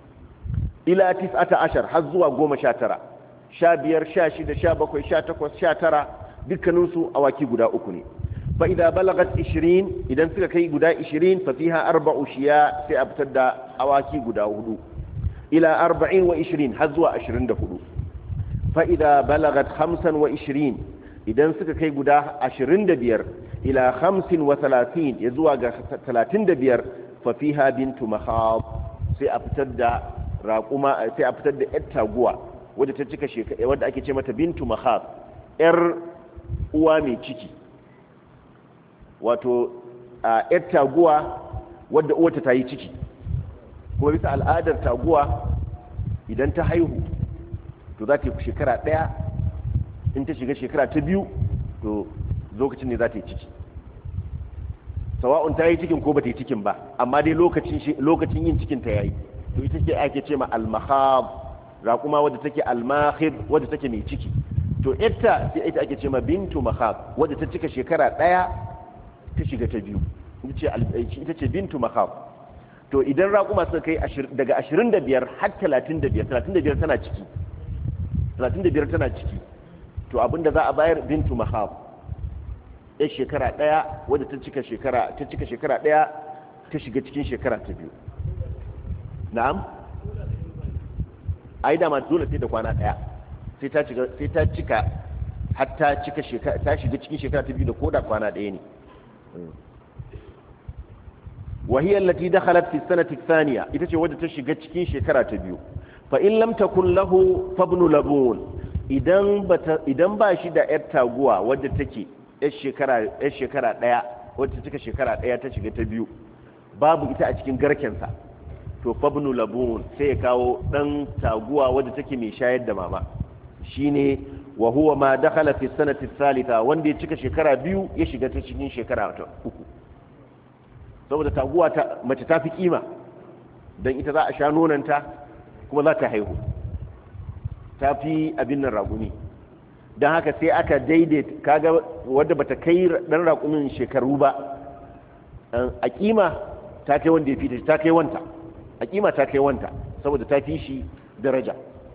Speaker 1: Ila tis'ata ashar, har zuwa goma sha tara, sha biyar sha shida sha bakwai sha takwas sha tara dukkaninsu awaki guda uku ne. Fa idza balagat ishirin, idan suka kai guda ishirin, fa fiha arba'u shiya, sai a fitar da awaki guda hudu. Ila arba'in wa ishirin, har zuwa ashirin da hudu. Fa idza balagat khamsan wa ishirin, idan suka kai guda ashirin da biyar, ila khamsin wa talatin, ya zuwa ga talatin da biyar, fa fiha bintu makhab, sai a fitar da raquma, sai a fitar da yar taguwa wadda ta cika shekara, wadda ake ce mata bintu makhab, yar uwa mai ciki, wato a yar taguwa wadda uwarta ta yi ciki. Kuma bisa al'adar taguwa idan ta haihu to za ta yi shekara ɗaya, in ta shiga shekara ta biyu to lokacin ne za ta yi ciki, sawa'un ta yi cikin ko ba ta yi cikin ba, amma dai lokacin yin cikin ta yayi, to ita ce ake ce ma al-makhab, raƙuma wadda take al-makhib, wadda take mai ciki. To ita sai ita ake ce ma bintu makhab, wadda ta cika shekara ɗaya ta shiga ta biyu, ita ce bintu makhab. to idan raƙuma suka kai daga ashirin da biyar har talatin da biyar talatin da biyar tana ciki talatin da biyar tana ciki to abinda za a bayar bintu mahab ya shekara ɗaya wadda ta cika shekara ta cika shekara ɗaya ta shiga cikin shekara ta biyu. Na'am, ai da ma dole sai da kwana ɗaya sai ta cika sai ta cika har ta cika shekara ta shiga cikin shekara ta biyu da koda kwana ɗaya ne. وهي التي دخلت في السنة الثانية إذا وجدت تشيغت cikin shekara ta biyu fa in lam takun lahu fabnu labun idan bata idan ba shi da yar taguwa wadda take yar shekara yar shekara daya wadda take shekara daya ta shiga ta biyu babu ita a cikin garken sa to fabnu labun sai ya kawo dan taguwa wadda take mai shayar da mama shine wa huwa ma dakhala fi sanati thalitha wanda ya cika shekara biyu ya shiga ta cikin shekara ta uku saboda taguwa ta mace ta fi kima don ita za a sha nonanta kuma za ta haihu ta fi abin nan raƙumi don haka sai aka daidaita kaga wadda bata kai dan raƙumin shekaru ba a kima ta kai wanda ya fi ta kai wanta a kima ta kai wanta saboda ta fi shi daraja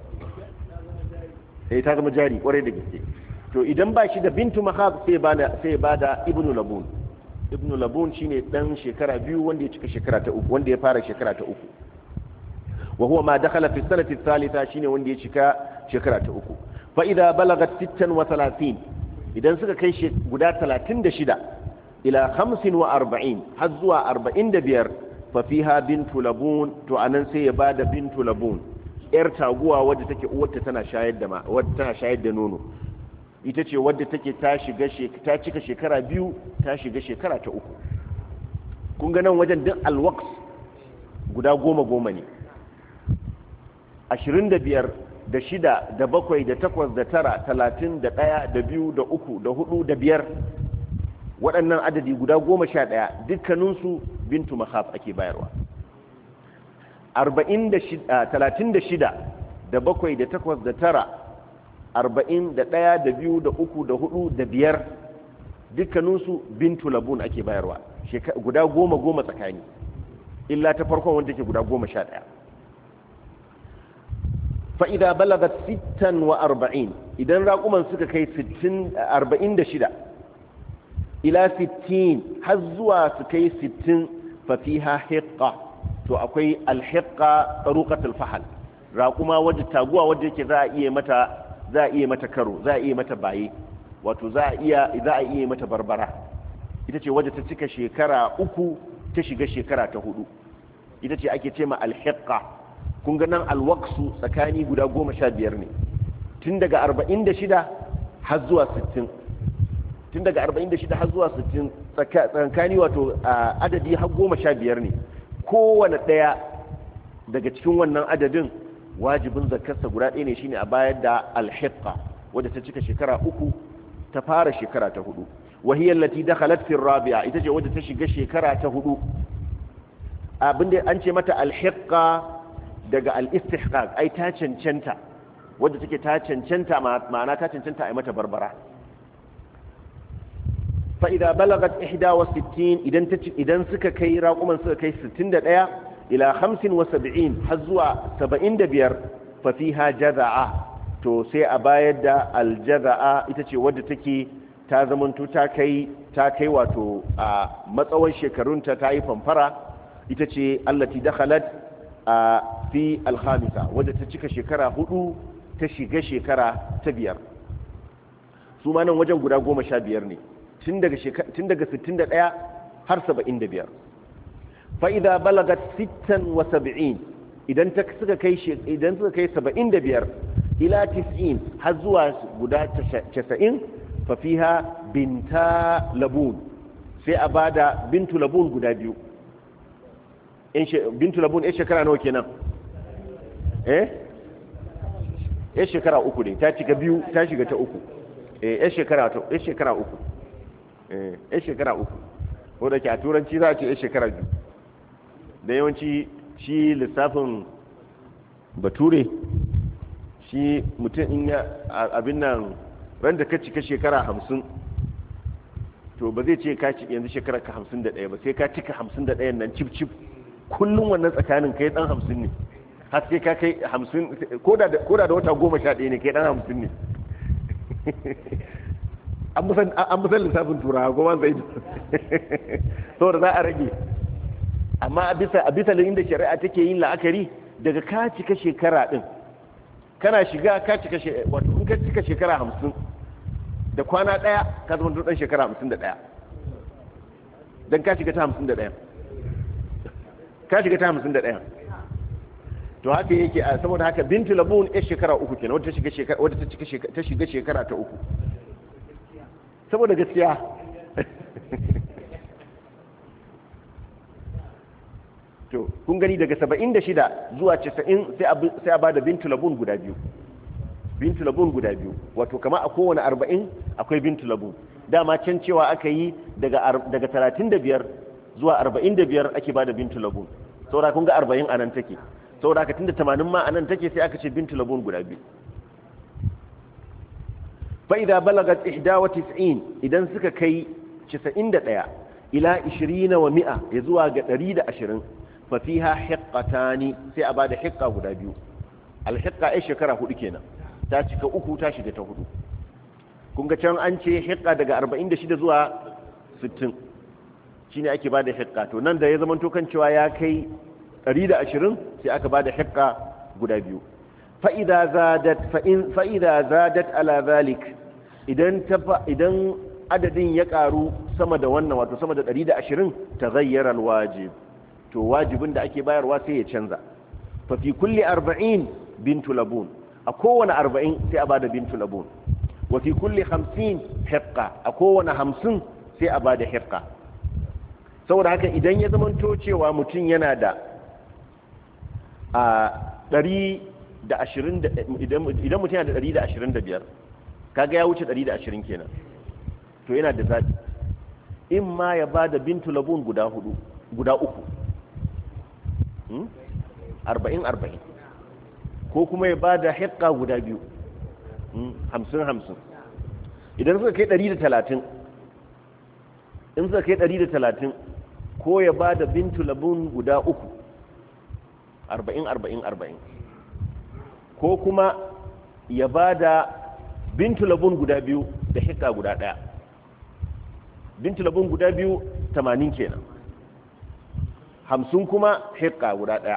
Speaker 1: sai ta zama jari kwarai da gaske to idan ba shi da bintu mahab sai ba sai ba da ibnu labun ibnu labun shine dan shekara biyu wanda ya cika shekara ta uku wanda ya fara shekara ta uku wa huwa ma dakhala fi sanati thalitha shine wanda ya cika shekara ta uku fa idza balagat sittan wa thalathin idan suka kai guda talatin da shida ila khamsin wa arba'in har zuwa arba'in da biyar fa fiha bintu labun to anan sai ya bada bintu labun yar taguwa wadda take uwarta tana shayar da ma wadda tana shayar da nono ita ce wadda take ta shiga ta cika shekara biyu ta shiga shekara ta uku kun ga nan wajen duk alwaqs guda goma goma ne ashirin da biyar da shida da bakwai da takwas da tara talatin da ɗaya da biyu da uku da hudu da biyar waɗannan adadi guda goma sha ɗaya dukkaninsu bintu mahab ake bayarwa arba'in da shida talatin da shida da bakwai da takwas da tara arba'in da ɗaya da biyu da uku da hudu da biyar dukkaninsu bintu labun ake bayarwa guda goma goma tsakani illa ta farkon wanda ke guda goma sha ɗaya fa'ida balagat sittan wa arba'in idan raƙuman suka kai arba'in da shida ila sittin har zuwa su kai sittin fafiha hiƙa to akwai alhiƙa tsaruƙatul fahal raƙuma wadda taguwa wadda yake za a iya mata za a iya mata karo za a iya mata baye wato za a iya za a iya mata barbara ita ce wadda ta cika shekara uku ta shiga shekara ta hudu ita ce ake ce ma alhiqa kun ga nan alwaqsu tsakani guda goma sha biyar ne tun daga arba'in da shida har zuwa sittin tun daga arba'in da shida har zuwa sittin tsakani wato adadi har goma sha biyar ne kowane ɗaya daga cikin wannan adadin wajibin zakarsa guda ɗaya ne shine a bayar da alhiqa wadda ta cika shekara uku ta fara shekara ta hudu wahiyar lati dakhalat fi rabi'a ita ce wadda ta shiga shekara ta hudu abinda an ce mata alhiqa daga al-istihqaq ai ta cancanta wadda take ta cancanta ma'ana ta cancanta ai mata barbara fa idza balagat ihda wa sittin idan ta idan suka kai raquman suka kai sittin da ɗaya ila hamsin wa sab'in har zuwa saba'in da biyar fa fiha jaza'a to sai a bayar da aljaza'a ita ce wadda take ta zamanto ta kai ta kai wato a matsawon shekarunta ta yi famfara ita ce allati dakhalat a fi alhamisa wadda ta cika shekara hudu ta shiga shekara ta biyar su ma nan wajen guda goma sha biyar ne tun daga tun daga sittin da ɗaya har saba'in da biyar فإذا بلغت ستا وسبعين إذا suka kai idan suka kai saba'in da biyar ila tis'in har zuwa guda casa'in fa fiha binta labun sai a bada bintu labun guda biyu bintu labun eh shekara nawa kenan eh eh shekara uku ne ta cika biyu ta shiga ta uku eh eh shekara to eh shekara uku eh eh shekara uku ko da ke a turanci za a ce eh shekara biyu da yawanci shi lissafin bature shi mutum in ya abin nan ran da ka cika shekara hamsin to ba zai ce ka ci yanzu shekara ka hamsin da ɗaya ba sai ka cika hamsin da ɗayan nan cif cif kullum wannan tsakanin kai dan hamsin ne har sai ka kai hamsin ko da da wata goma sha ɗaya ne kai dan hamsin ne an musan lissafin turawa goma zai saboda za a rage amma a bisa a bisa inda shari'a take yin la'akari daga ka cika shekara din kana shiga ka cika wato in ka cika shekara hamsin da kwana ɗaya ka zama dan shekara hamsin da ɗaya dan ka shiga ta hamsin da ɗaya ka shiga ta hamsin da ɗaya to haka yake saboda haka bintu labun ya shekara uku kenan wadda ta shiga shekara wadda ta cika shekara ta shiga shekara ta uku saboda gaskiya to kun gani daga saba'in da shida zuwa casa'in sai a ba da bintu labun guda biyu bintu labun guda biyu wato kama a kowane arba'in akwai bintu labun dama can cewa aka yi daga talatin da biyar zuwa arba'in da biyar ake ba da bintu labun saboda kun ga arba'in a nan take saboda aka tunda tamanin ma a nan take sai aka ce bintu labun guda biyu فإذا بلغت إحدى وتسعين إذا سك كي تسعين دقيقة إلى عشرين ومئة يزوى قريد عشرين ففيها حقتان سيأباد حقة ودابيو الحقة إيش شكرا هدكينا تاشك أكو تاشك تهدو كنت كان أنشي حقة دقاء أربعين دشيد زوى ستين شيني أكي بعد حقة ونان دا يزمن توكن شوايا كي قريد عشرين سيأك بعد حقة ودابيو فإذا زادت فإن فإذا زادت على ذلك idan idan adadin ya karu sama da wannan wato sama da ɗari da ashirin taghayyara alwajib to wajibin da ake bayarwa sai ya canza fa fi kulli arba'in bintu labun a kowane arba'in sai a bada bintu labun wa fi kulli hamsin hiqqa a kowane hamsin sai a bada hiqqa saboda haka idan ya zamanto cewa mutum yana da a ɗari da ashirin idan mutum yana da ɗari da ashirin da biyar kaga ya wuce ɗari da ashirin kenan to yana da zaɓi in ma ya ba da bintu labun guda hudu guda uku arba'in arba'in ko kuma ya ba da hiƙa guda biyu hamsin hamsin idan suka kai ɗari da talatin in suka kai ɗari da talatin ko ya ba da bintu labun guda uku arba'in arba'in arba'in ko kuma ya ba da bintu labun guda biyu da hikka guda daya bintu labun guda biyu tamanin kenan hamsin kuma hikka guda daya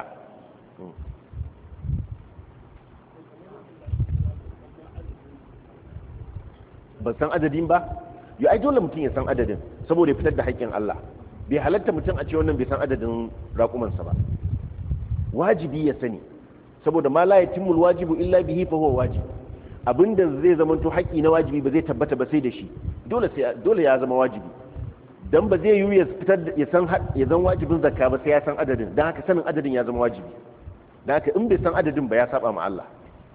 Speaker 1: ban san adadin ba yi ai dole mutum ya san adadin saboda ya fitar da haƙƙin Allah bai halatta mutum a ce wannan bai san adadin raƙumansa ba wajibi ya sani saboda ma la yatimul wajibu illa bihi fa huwa wajib abinda zai zama to haƙi na wajibi ba zai tabbata ba sai da shi dole sai dole ya zama wajibi dan ba zai yi ya fitar ya san ya zan wajibin zakka ba sai ya san adadin dan haka sanin adadin ya zama wajibi dan haka in bai san adadin ba ya saba ma Allah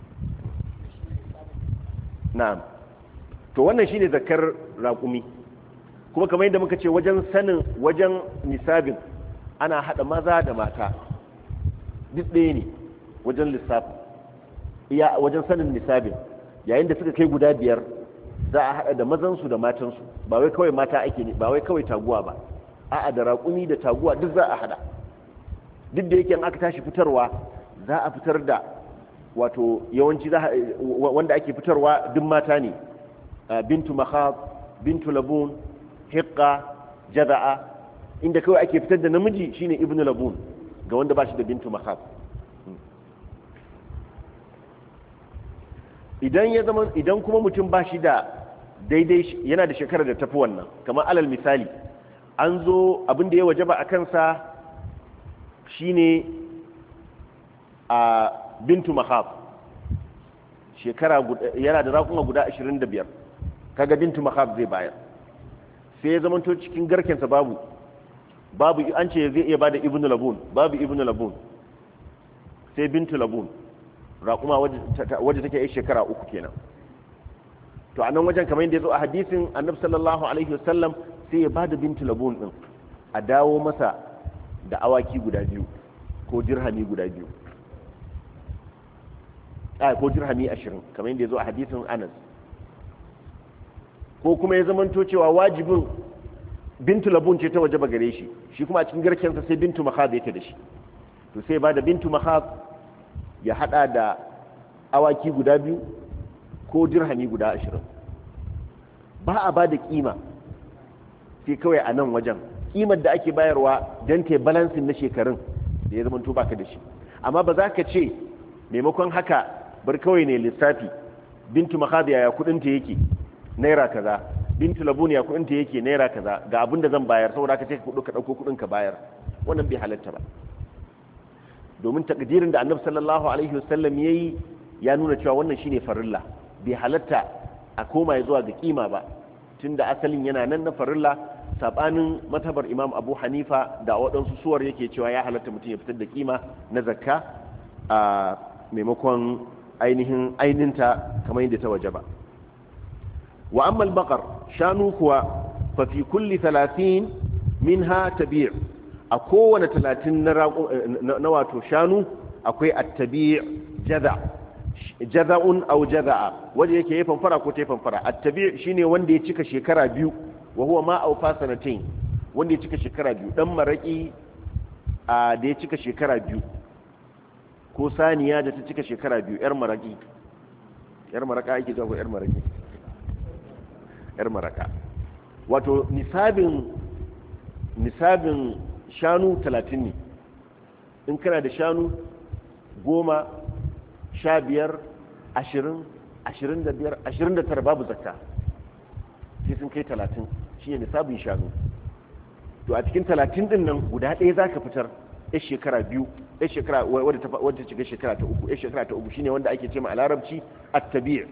Speaker 1: na'am to wannan shine zakkar raƙumi kuma kamar yadda muka ce wajen sanin wajen nisabin ana hada maza da mata duk ɗaya ne wajen lissafi iya wajen sanin nisabin yayin da suka kai guda biyar za a haɗa da mazansu da matansu ba wai kawai mata ake ne ba wai kawai taguwa ba a'a da raƙumi da taguwa duk za a haɗa duk da yake in aka tashi fitarwa za a fitar da wato yawanci za wanda ake fitarwa duk mata ne bintu makhab bintu labun hiqqa jada'a inda kawai ake fitar da namiji shine ibnu labun ga wanda ba shi da bintu makhab idan ya zama idan kuma mutum ba shi da daidai yana da shekarar da tafi wannan kamar alal misali an zo abin da ya wajaba a kansa shine a bintu mahab shekara yana da raƙuma guda ashirin da biyar kaga bintu mahab zai bayar sai ya zamanto cikin garkensa babu babu an ce zai iya bada ibnu labun babu ibnu labun sai bintu labun raƙuma wadda take yi shekara uku kenan to a nan wajen kamar yadda ya zo a hadisin annabi sallallahu alaihi wasallam sai ya bada bintu labun din a dawo masa da awaki guda biyu ko dirhami guda biyu a ko dirhami ashirin kamar yadda ya zo a hadisin anas ko kuma ya zamanto cewa wajibin bintu labun ce ta wajaba gare shi shi kuma a cikin garkensa sai bintu makhad yake da shi to sai ba da bintu makhad ya hada da awaki guda biyu ko dirhami guda ashirin ba a ba da kima sai kawai a nan wajen kimar da ake bayarwa don ta balansin na shekarun da ya zamanto baka da shi amma ba za ka ce maimakon haka bar kawai ne lissafi bintu makhadiya ya kudinta yake naira kaza bintu labuniya kudinta yake naira kaza ga abin da zan bayar saboda ka ce ka kudu ka dauko kudin ka bayar wannan bai halatta ba domin takdirin da annabi sallallahu alaihi wasallam yayi ya nuna cewa wannan shine farilla bai halatta a koma ya zuwa ga kima ba tunda asalin yana nan na farilla sabanin matabar imam abu hanifa da waɗansu suwar yake cewa ya halatta mutum ya fitar da kima na zakka a maimakon ainihin aininta kamar yadda ta waje ba wa amma al-baqar shanu kuwa fa fi kulli talatin minha tabi' a kowane talatin na wato shanu akwai at-tabi' jaza' jaza'un aw jaza'a wanda yake yi fanfara ko ta fanfara at-tabi' shine wanda ya cika shekara biyu wa huwa ma awfa sanatayn wanda ya cika shekara biyu dan maraki a da ya cika shekara biyu ko saniya da ta cika shekara biyu yar maraki yar maraka yake zuwa yar maraki yar maraka wato nisabin nisabin shanu talatin ne in kana da shanu goma sha biyar ashirin ashirin da biyar ashirin da tara babu zakka sai sun kai talatin shi ne nisabin shanu to a cikin talatin din nan guda ɗaya za ka fitar ya shekara biyu ya shekara wadda ta shiga shekara ta uku ya shekara ta uku shine wanda ake ce ma a larabci at-tabi'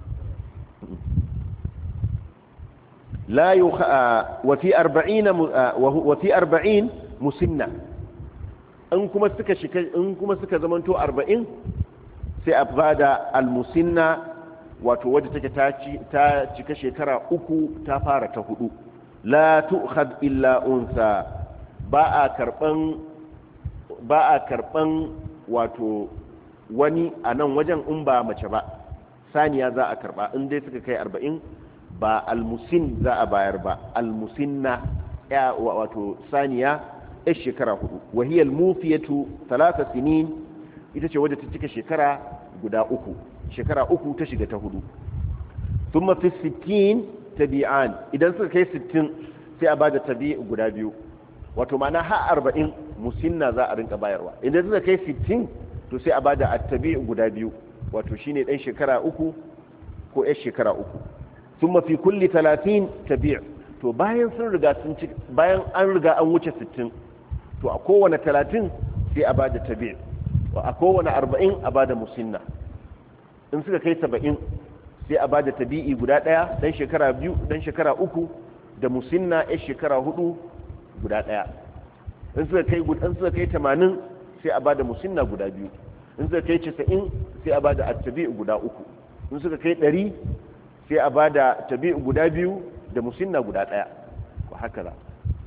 Speaker 1: la wa fi arba'in wa fi arba'in musinna in kuma suka shika in kuma suka zamanto arba'in sai a bada al-musinna wato wadda take ta cika shekara uku ta fara ta hudu la tu'khad illa unsa ba a karban ba a karban wato wani a nan wajen in ba mace ba saniya za a karba in dai suka kai arba'in ba almusin za a bayar ba almusinna ya wato saniya ya shekara hudu wahiyal mufiyatu talata sinin ita ce wadda ta cika shekara guda uku shekara uku ta shiga ta hudu thumma fi sittin tabi'an idan suka kai sittin sai a bada tabi'i guda biyu wato ma'ana har arba'in musinna za a rinka bayarwa idan suka kai sittin to sai a bada at-tabi'i guda biyu wato shine dan shekara uku ko yar shekara uku thumma fi kulli talatin tabi' to bayan sun riga sun ci bayan an riga an wuce sittin to a kowane talatin sai a bada tabi' a kowane arba'in a bada musinna in suka kai saba'in sai a bada tabi'i guda daya dan shekara biyu dan shekara uku da musinna ya shekara hudu guda daya in suka kai in suka kai tamanin sai a bada musinna guda biyu in suka kai casa'in sai a bada at-tabi'i guda uku in suka kai ɗari sai a bada tabi'i guda biyu da musinna guda daya ko haka za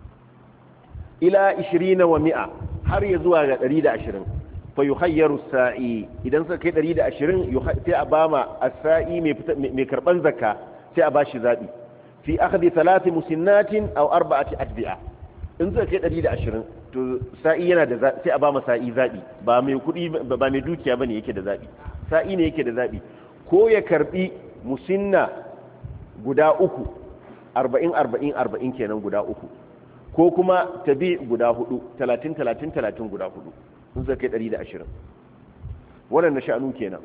Speaker 1: ila ishirin wa mi'a har ya zuwa ga ɗari da ashirin fa yukhayyaru sa'i idan suka kai ɗari da ashirin sai a bama as-sa'i mai karban zakka sai a bashi zabi fi akhdhi thalath musinnatin aw arba'ati atbi'a in suka kai ɗari da ashirin to sa'i yana da sai a bama sa'i zabi ba mai kudi ba mai dukiya bane yake da zabi sa'i ne yake da zabi ko ya karbi musinna guda uku arba'in arba'in arba'in kenan guda uku ko kuma tabi guda hudu talatin talatin talatin guda hudu sun zai kai ɗari da ashirin waɗanda sha'anu kenan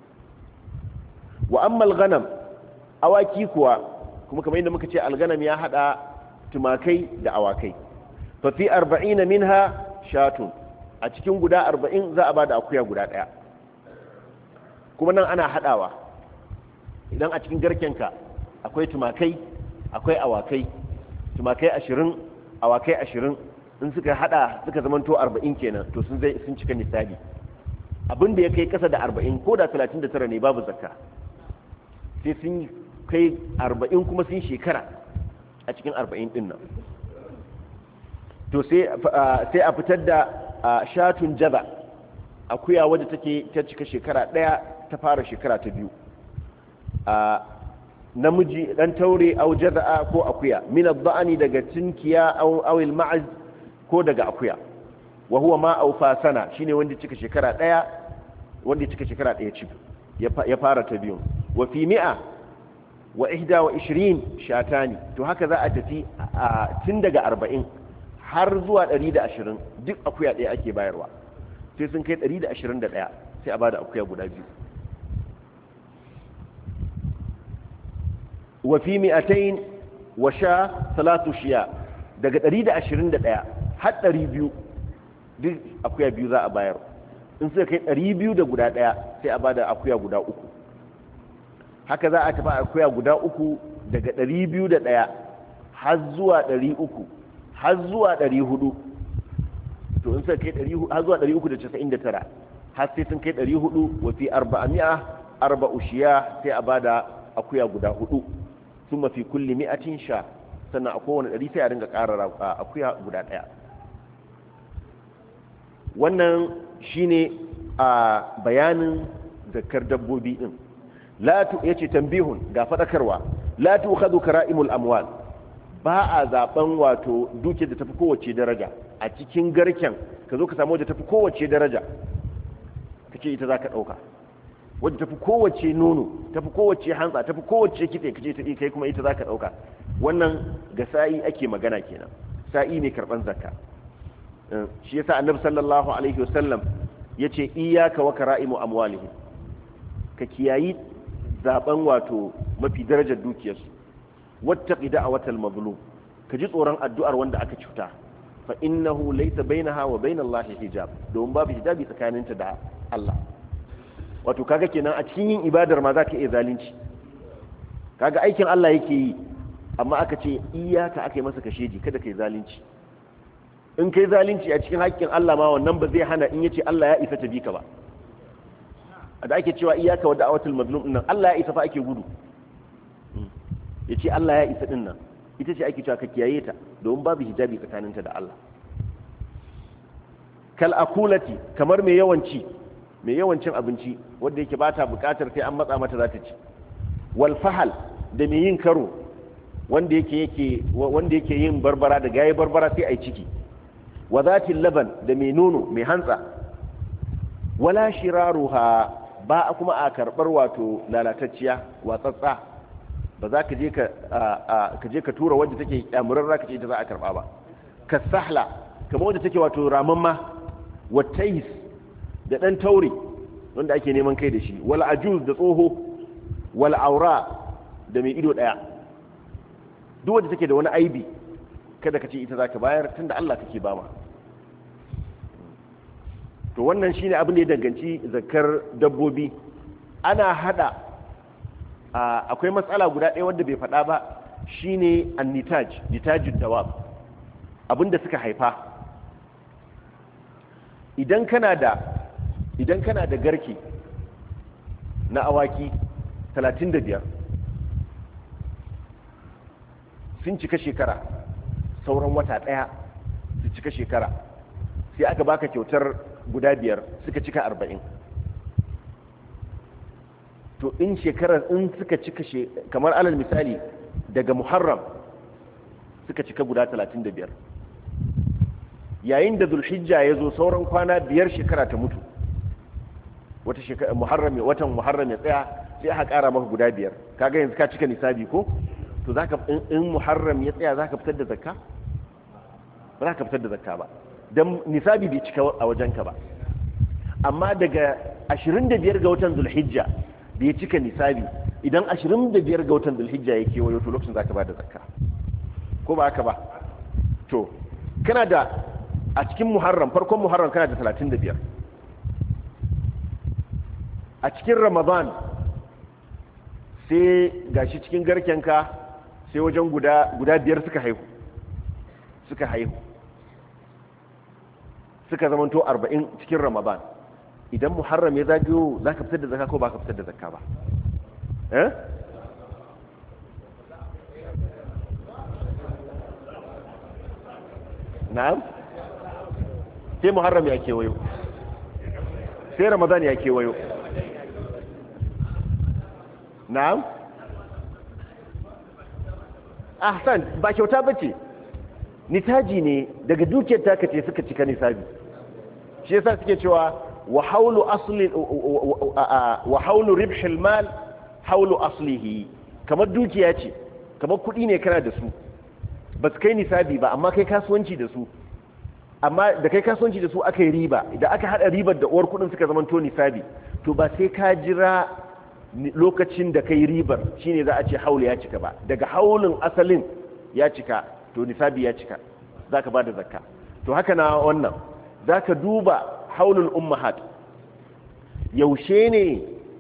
Speaker 1: wa amma alghanam awaki kuwa kuma kamar yadda muka ce alghanam ya hada tumakai da awakai fa fi arba'in minha shatun a cikin guda arba'in za a bada akuya guda daya kuma nan ana hadawa idan a cikin garkenka akwai tumakai akwai awakai tumakai ashirin awakai ashirin in suka hada suka zamanto arba'in kenan to sun zai sun cika nisabi abin da ya kai kasa da arba'in ko da talatin da tara ne babu zakka sai sun kai arba'in kuma sun shekara a cikin arba'in din nan to sai a fitar da shatun jaba akuya wadda take ta cika shekara daya ta fara shekara ta biyu namiji dan taure au jaza'a ko akuya min ad-da'ani daga tinkiya au awil ma'az ko daga akuya wa huwa ma awfa sana shine wanda cika shekara daya wanda cika shekara daya ci ya fara ta biyu wa fi mi'a wa ihda wa ishirin shatani to haka za a tafi tun daga arba'in har zuwa ɗari da ashirin duk akuya ɗaya ake bayarwa sai sun kai ɗari da ashirin da ɗaya sai a bada akuya guda biyu wa fi mi'atain wa sha salatu shiya daga ɗari da ashirin da ɗaya har ɗari biyu duk akuya biyu za a bayar in suka kai ɗari biyu da guda ɗaya sai a bada akuya guda uku haka za a tafi akuya guda uku daga ɗari biyu da ɗaya har zuwa ɗari uku har zuwa ɗari hudu to in suka kai har zuwa ɗari uku da casa'in da tara har sai sun kai ɗari hudu wa fi arba'ami'a arba'u shiya sai a bada akuya guda hudu sun mafi kulli mi'atin sha sannan a kowane ɗari sai a ringa ƙara akuya guda ɗaya wannan shine a bayanin zakar dabbobi din la tu yace tambihun ga fadakarwa la tu khadu kara'imul amwal ba a zaben wato duke da tafi kowace daraja a cikin garken ka zo ka samu wadda tafi kowace daraja kace ita zaka dauka wadda tafi kowace nono tafi kowace hantsa tafi kowace kitse kace ta kai kuma ita zaka dauka wannan ga sa'i ake magana kenan sa'i ne karban zakka shi yasa annabi sallallahu alaihi wasallam yace iyyaka wa kara'imu amwalihim ka kiyayi zaben wato mafi darajar dukiyarsu wattaqi da'watal mazlum ka ji tsoron addu'ar wanda aka cuta fa innahu laysa bainaha wa bainallahi hijab don babu hijabi tsakaninta da Allah wato kaga kenan a cikin yin ibadar ma zaka iya zalunci kaga aikin Allah yake yi amma aka ce iyyaka aka yi masa kasheji kada kai zalunci in kai zalunci a cikin haƙƙin Allah ma wannan ba zai hana in yace Allah ya isa ta bi ka ba da ake cewa iyyaka wa da'watul mazlum nan Allah ya isa fa ake gudu yace Allah ya isa din nan ita ce ake cewa ka kiyaye ta domin babu hijabi tsakaninta da Allah kal akulati kamar mai yawanci mai yawancin abinci wanda yake bata bukatar sai an matsa mata za ta ci wal fahal da mai yin karo wanda yake yake wanda yake yin barbara da gaye barbara sai ai ciki wa zatil laban da mai nono mai hantsa wala shiraruha ba kuma a karbar wato lalatacciya watsatsa ba za ka je ka ka je ka tura wanda take kyamurarra ka ce ita za a karba ba ka sahla kamar wanda take wato ramamma wa tais da dan taure wanda ake neman kai da shi wal ajuz da tsoho wal aura da mai ido daya duk wanda take da wani aibi kada ka ce ita za ka bayar tunda Allah kake ba ma to wannan shine abin da ya danganci zakar dabbobi ana hada akwai matsala guda ɗaya wanda bai faɗa ba shine annitaj nitajud dawab abinda suka haifa idan kana da idan kana da garke na awaki talatin da biyar sun cika shekara sauran wata ɗaya su cika shekara sai aka baka kyautar guda biyar suka cika arba'in to in shekarar in suka cika kamar alal misali daga muharram suka cika guda talatin da biyar yayin da zulhijja ya zo sauran kwana biyar shekara ta mutu wata shekara muharram watan muharram ya tsaya sai aka kara maka guda biyar kaga yanzu ka cika nisabi ko to zaka in muharram ya tsaya zaka fitar da zakka ba zaka fitar da zakka ba dan nisabi bai cika a wajenka ba amma daga ashirin da biyar ga watan zulhijja da ya cika nisabi idan ashirin da biyar ga watan zulhijja ya kewayo to lokacin zaka bada zakka ko ba haka ba to kana da a cikin muharram farkon muharram kana da talatin da biyar a cikin ramadan sai gashi cikin garkenka sai wajen guda guda biyar suka haihu suka haihu suka zamanto arba'in cikin ramadan idan muharram ya zagayo za ka fitar da zakka ko ba ka fitar da zakka ba eh na'am sai muharram ya kewayo sai ramadan ya kewayo na'am ahsan ba kyauta bace nitaji ne daga dukiyar taka ce suka cika nisabi shi yasa suke cewa wa haulu asli wa haulu ribhil mal haulu aslihi kamar dukiya ce kamar kuɗi ne kana da su ba su kai nisabi ba amma kai kasuwanci da su amma da kai kasuwanci da su aka yi riba idan aka hada ribar da uwar kuɗin suka zama to nisabi to ba sai ka jira lokacin da kai ribar shine za a ce haulu ya cika ba daga haulun asalin ya cika to nisabi ya cika zaka bada zakka to haka na wannan zaka duba haulul ummahat yaushe ne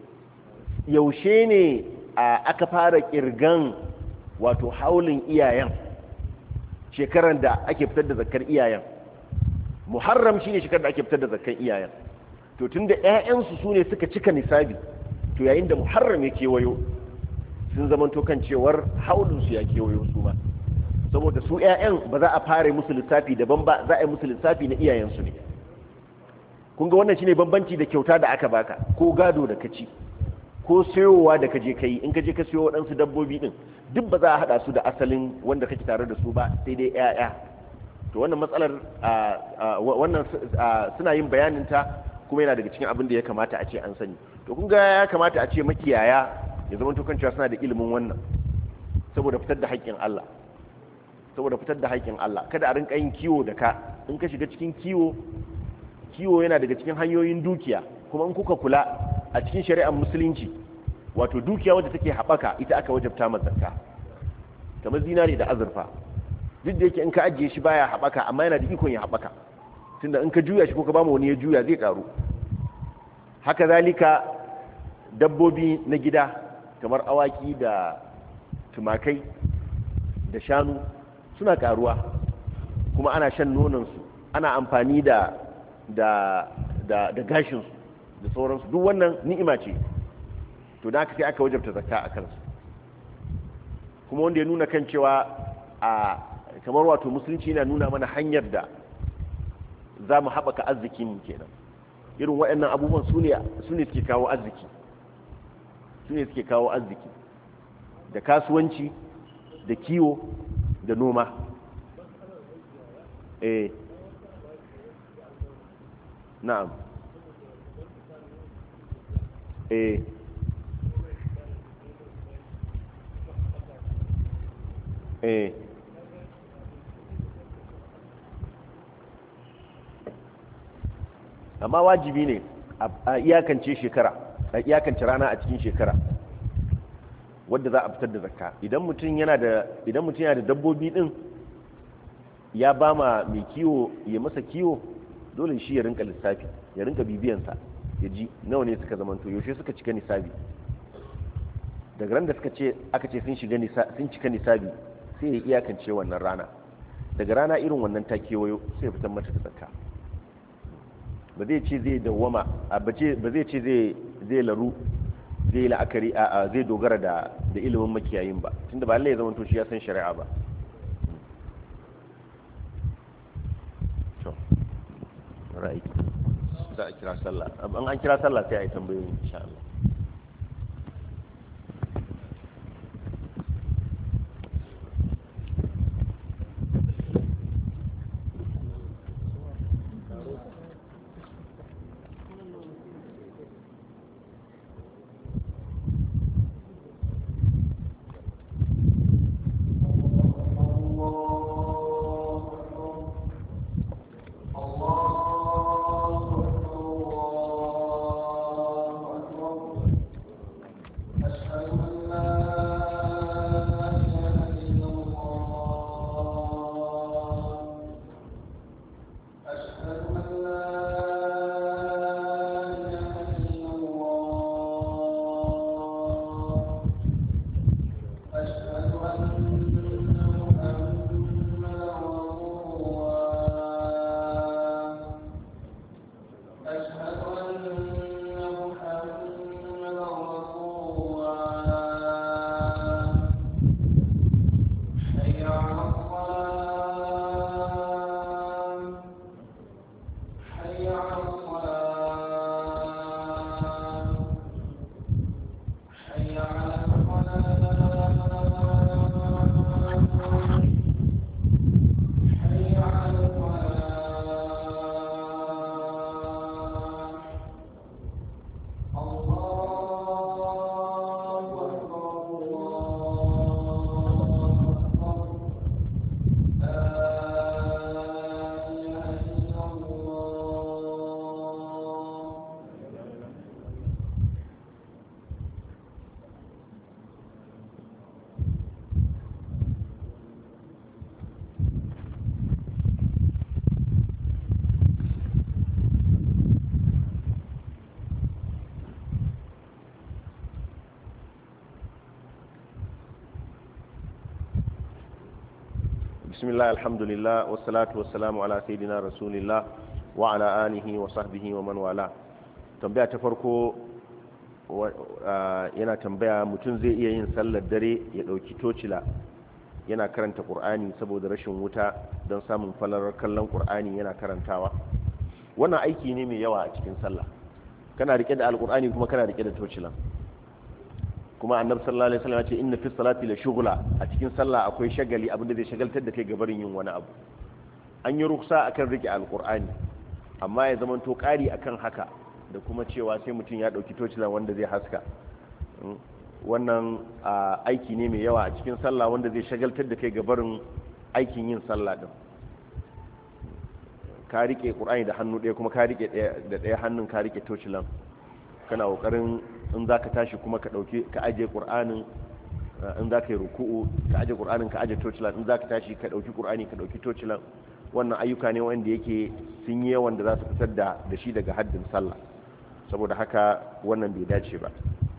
Speaker 1: yaushe ne aka fara kirgan wato haulin iyayen shekaran da ake fitar da zakkar iyayen muharram shine shekarar da ake fitar da zakkar iyayen to tunda ƴaƴansu sune suka cika nisabi to yayin da muharram ya kewayo sun zama to kan cewar haulun su ya kewayo su ma saboda su ƴaƴan ba za a fara musu lissafi daban ba za a yi musu lissafi na iyayensu ne kun ga wannan shine bambanci da kyauta da aka baka ko gado da kaci ko sayowa da kaje kai in kaje ka sayo waɗansu dabbobi din duk ba za a hada su da asalin wanda kake tare da su ba sai dai ƴaƴa to wannan matsalar wannan suna yin bayanin ta kuma yana daga cikin abin da ya kamata a ce an sani to kun ga ya kamata a ce makiyaya ya zama to kan cewa suna da ilimin wannan saboda fitar da haƙƙin Allah saboda fitar da haƙƙin Allah kada a rinka yin kiwo da ka in ka shiga cikin kiwo kiwo yana daga cikin hanyoyin dukiya kuma in kuka kula a cikin shari'ar musulunci wato dukiya wadda take haɓaka ita aka wajabta mata zakka kamar zinari da azurfa duk da yake in ka ajiye shi baya haɓaka amma yana da ikon ya haɓaka tunda in ka juya shi ko ka ba mu wani ya juya zai karu haka zalika dabbobi na gida kamar awaki da tumakai da shanu suna karuwa kuma ana shan nonansu ana amfani da da da da gashinsu da sauransu duk wannan ni'ima ce to da aka sai aka wajabta zakka a kansu kuma wanda ya nuna kan cewa a kamar wato musulunci yana nuna mana hanyar da za mu haɓaka arzikin kenan irin waɗannan abubuwan su ne suke kawo arziki su ne suke kawo arziki da kasuwanci da kiwo da noma eh na'am eh eh amma wajibi ne a iyakance shekara a iyakance rana a cikin shekara wadda za a fitar da zakka idan mutum yana da idan mutum yana da dabbobi din ya ba ma mai kiwo ya masa kiwo dole shi ya rinka lissafi ya rinka bibiyansa ya ji nawa ne suka zamanto yaushe suka cika nisabi daga ran da suka ce aka ce sun shiga sun cika nisabi sai ya iyakance wannan rana daga rana irin wannan ta kewayo sai ya fitar mata da zakka ba zai ce zai dawwama ba zai ce zai laru zai la'akari a zai dogara da ilimin makiyayin ba tunda ba lallai ya zama to shi ya san shari'a ba right za a kira sallah an kira sallah sai a yi tambayoyi insha Allah
Speaker 2: الله أكبر
Speaker 1: bismillah alhamdulillah wassalatu wassalamu ala sayidina rasulillah wa ala alihi wa sahbihi wa man wala. Tambaya ta farko yana tambaya mutum zai iya yin sallar dare ya dauki tocila yana karanta qur'ani saboda rashin wuta don samun falalar kallon qur'ani yana karantawa. Wannan aiki ne mai yawa a cikin sallah, kana rike da alqur'ani kuma kana rike da tocila. Kuma annabi sallallahu alaihi wasallam ya ce inna fi salati la shughla, a cikin sallah akwai shagali, abinda zai shagaltar da kai gabarin yin wani abu. An yi ruksa akan rike alqur'ani, amma ya zama to kari akan haka da kuma cewa sai mutum ya dauki tocila wanda zai haska. Wannan aiki ne mai yawa a cikin sallah wanda zai shagaltar da kai gabarin aikin yin sallah din. Ka rike qur'ani da hannu ɗaya kuma ka rike da ɗaya hannun ka rike tocilan, kana kokarin in zaka tashi kuma ka dauke ka aje qur'anin, in zaka yi ruku'u ka aje qur'anin ka aje tocilan, in zaka tashi ka dauki qur'ani ka dauki tocilan. Wannan ayyuka ne wanda yake sun yi yawan da za su fitar da da shi daga haddin sallah, saboda haka wannan bai dace ba.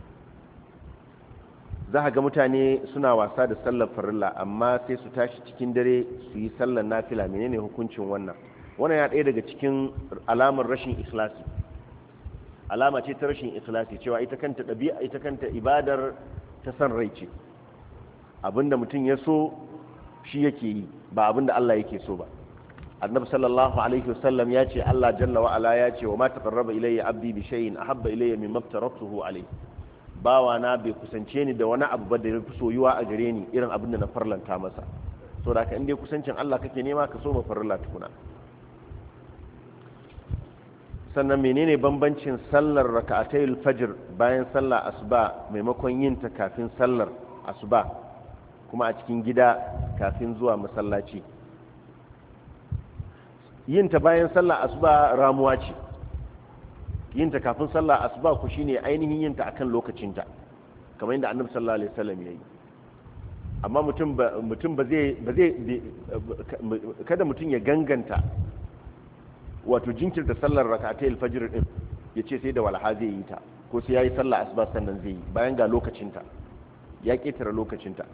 Speaker 1: Za ka ga mutane suna wasa da sallar farilla amma sai su tashi cikin dare su yi sallar nafila. Menene hukuncin wannan? Wannan ya ɗaya daga cikin alamar rashin ikhlasi, alama ce ta rashin ikhlasi, cewa ita kanta ɗabi'a ita kanta ibadar ta san rai ce. Abinda mutum ya so shi yake yi, ba abinda Allah yake so ba. Annabi sallallahu alaihi wasallam ya ce Allah jalla wa ala ya ce wa ma taqarraba ilayya abdi bi shay'in ahabba ilayya mimma aftaratuhu alayhi. Bawa na bai kusance ni da wani abu ba da ya fi soyuwa a gare ni irin abin da na farlanta masa. Saboda haka in dai kusancin Allah kake nema ka so ma farilla tukuna. Sannan menene bambancin sallar raka'atayil fajr bayan sallar asuba maimakon yin ta kafin sallar asuba kuma a cikin gida kafin zuwa masallaci? Yin ta bayan sallar asuba ramuwa ce, yin ta kafin sallar asuba ku shine ainihin yin ta akan lokacinta, kamar yadda annabi sallallahu alaihi wasallam yayi. Amma mutum ba mutum ba zai ba zai kada mutum ya ganganta wato jinkirta sallar rak'atayil fajr din yace sai da walha zai yi ta, ko sai yayi sallar asuba sannan zai yi, bayan ga lokacinta ya ketare lokacinta.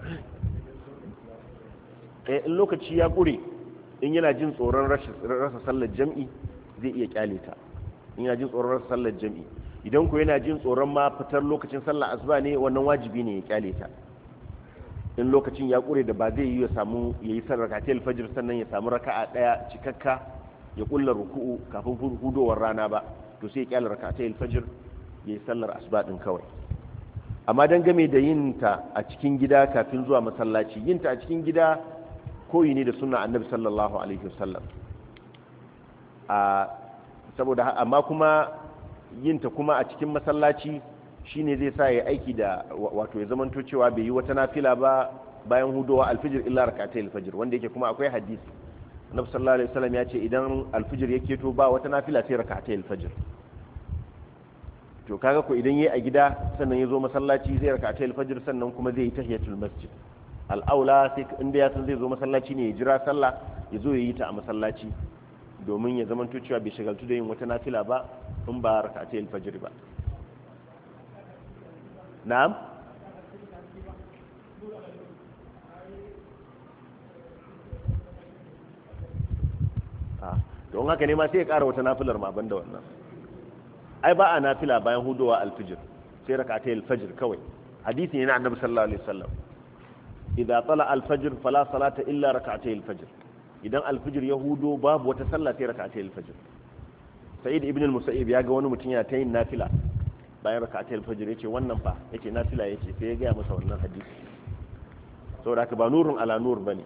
Speaker 1: Eh in lokaci ya kure, in yana jin tsoron rasa sallar jam'i zai iya kyale ta, in yana jin tsoron rasa sallar jam'i. Idan ko yana jin tsoron ma fitar lokacin sallar asuba ne, wannan wajibi ne ya kyale ta. In lokacin ya kure da ba zai yi ya samu yayi sallar rak'atayil fajr sannan ya samu raka'a daya cikakka ya kulla ruku'u kafin hudowar rana ba, to sai ya kyale rak'atayil fajr yayi sallar asuba din kawai. Amma dan game da yin ta a cikin gida kafin zuwa masallaci, yin ta a cikin gida koyi ne da sunna annabi sallallahu alaihi wasallam. A saboda amma kuma yin ta kuma a cikin masallaci shine zai sa ya aiki da wato ya zamanto cewa bai yi wata nafila ba bayan hudowa alfijir illa rak'atayil fajr, wanda yake kuma akwai hadisi annabi sallallahu alaihi wasallam ya ce idan alfijir yake to ba wata nafila sai rak'atayil fajr. To kaga ko idan yayi a gida sannan ya zo masallaci zai rak'atayil fajr sannan kuma zai yi tahiyatul masjid. Al'aula sai inda ya san zai zo masallaci ne ya jira sallah ya zo ya yi ta a masallaci, domin ya zamanto cewa bai shagaltu da yin wata nafila ba in ba rak'atayil fajr ba. Na'am? Ah, don haka ne ma sai ya ƙara wata nafilar ma banda wannan. Ai ba a nafila bayan hudowa alfijir, sai rak'atayil fajr kawai. Hadisi ne na Annabi sallallahu alaihi wasallam. Idza tala alfajr fala salata illa rak'atayil fajr. Idan alfijir ya hudo babu wata sallah sai rak'atayil fajr. Sa'id ibn al-Musayyib ya ga wani mutum yana ta yin nafila bayan rak'atayil fajr, yace wannan fa yace nafila yace, sai ya ga masa wannan hadisi. Saboda haka ba nurun ala nur bane.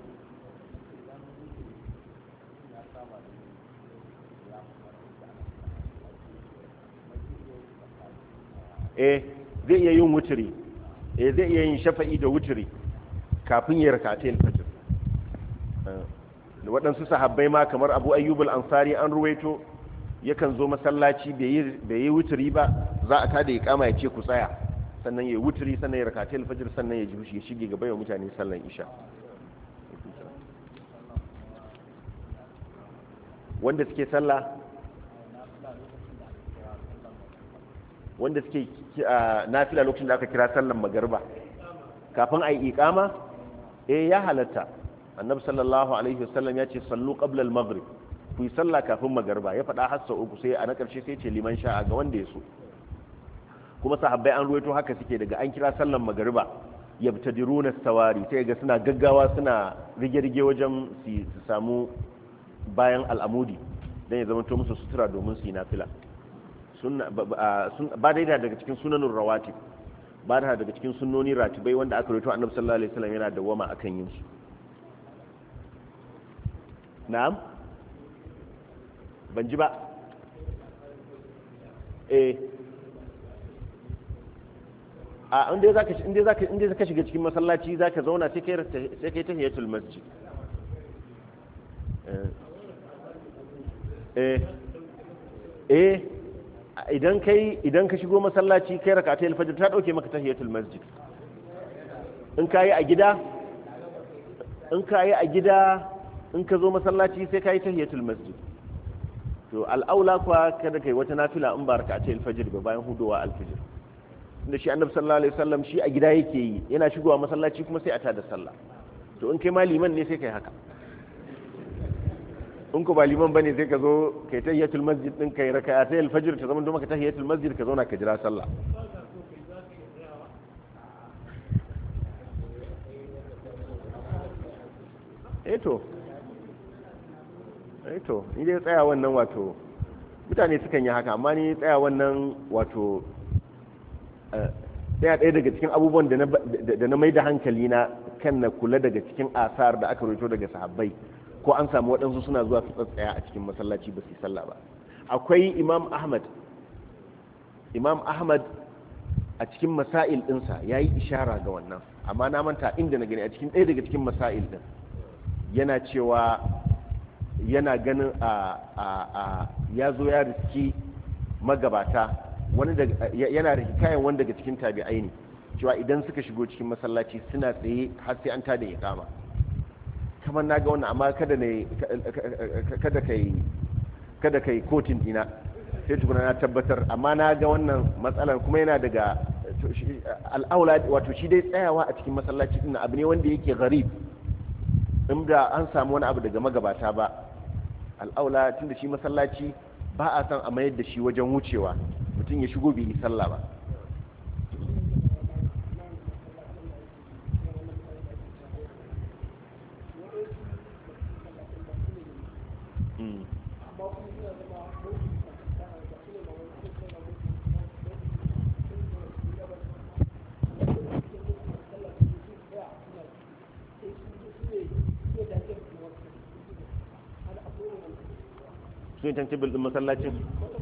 Speaker 1: Eh zai iya yin wuturi, eh zai iya yin shafa'i da wuturi kafin ya rak'atayil fajr. Da waɗansu sahabbai ma kamar Abu Ayyub al-Ansari an ruwaito yakan zo masallaci bai yi wuturi ba, za a tada iqama ya ce ku tsaya, sannan ya wuturi sannan ya rak'atayil fajr sannan ya ji ya shige gaba ya mutane sallan isha. Wanda suke sallah wanda suke nafila lokacin da aka kira sallan magariba kafin a yi iqama, eh ya halatta annabi sallallahu alaihi wasallam ya ce sallu qabla al-maghrib ku yi sallah kafin magariba ya faɗa har sau uku sai a na ƙarshe sai ce liman sha'a ga wanda ya so kuma sahabbai an ruwaito haka suke daga an kira sallan magariba yabtadiruna sawari sai ga suna gaggawa suna rige-rige wajen su samu bayan al'amudi dan ya zama to musu sutura domin su yi nafila sunna ba dai daga cikin sunanur rawatib ba da daga cikin sunnoni ratibai wanda aka ruwaito annabi sallallahu alaihi wasallam yana dawwama akan yin su na'am ban ji ba eh a inda zaka inda zaka inda zaka shiga cikin masallaci zaka zauna sai kai sai kai tahiyatul masjid eh eh idan kai idan ka shigo masallaci kai rak'atul fajr ta dauke maka tahiyatul masjid in kai a gida in kai a gida in ka zo masallaci sai kai tahiyatul masjid to al'aula kuwa kada kai wata nafila in ba rak'atul fajr ba bayan hudowa al-fajr da shi annabi sallallahu alaihi wasallam shi a gida yake yi yana shigowa masallaci kuma sai a tada sallah to in kai ma liman ne sai kai haka in ko ba liman bane sai ka zo kai tahiyatul masjid din kai rak'atul fajr ta zama don maka tahiyatul masjid ka zauna ka jira sallah eh to eh to ni dai tsaya wannan wato mutane sukan yi haka amma ni tsaya wannan wato tsaya ɗaya daga cikin abubuwan da na mai da hankali na kan na kula daga cikin asar da aka rito daga sahabbai ko an samu waɗansu suna zuwa su tsaya a cikin masallaci ba su yi sallah ba akwai imam ahmad imam ahmad a cikin masail ɗinsa ya yi ishara ga wannan amma na manta inda na gani a cikin ɗaya daga cikin masail ɗin yana cewa yana ganin a ya zo ya riski magabata wani yana da hikayen wani daga cikin tabi'ai ne cewa idan suka shigo cikin masallaci suna tsaye har sai an tada iqama kamar naga wannan amma kada ne kada kai kada kai kotin dina sai tukuna na tabbatar amma naga wannan matsalar kuma yana daga al'aula wato shi dai tsayawa a cikin masallaci din abu ne wanda yake gharib inda an samu wani abu daga magabata ba al'aula tunda shi masallaci ba a san a mayar da shi wajen wucewa mutum ya shigo bai yi sallah ba sun yi tantibil din masallacin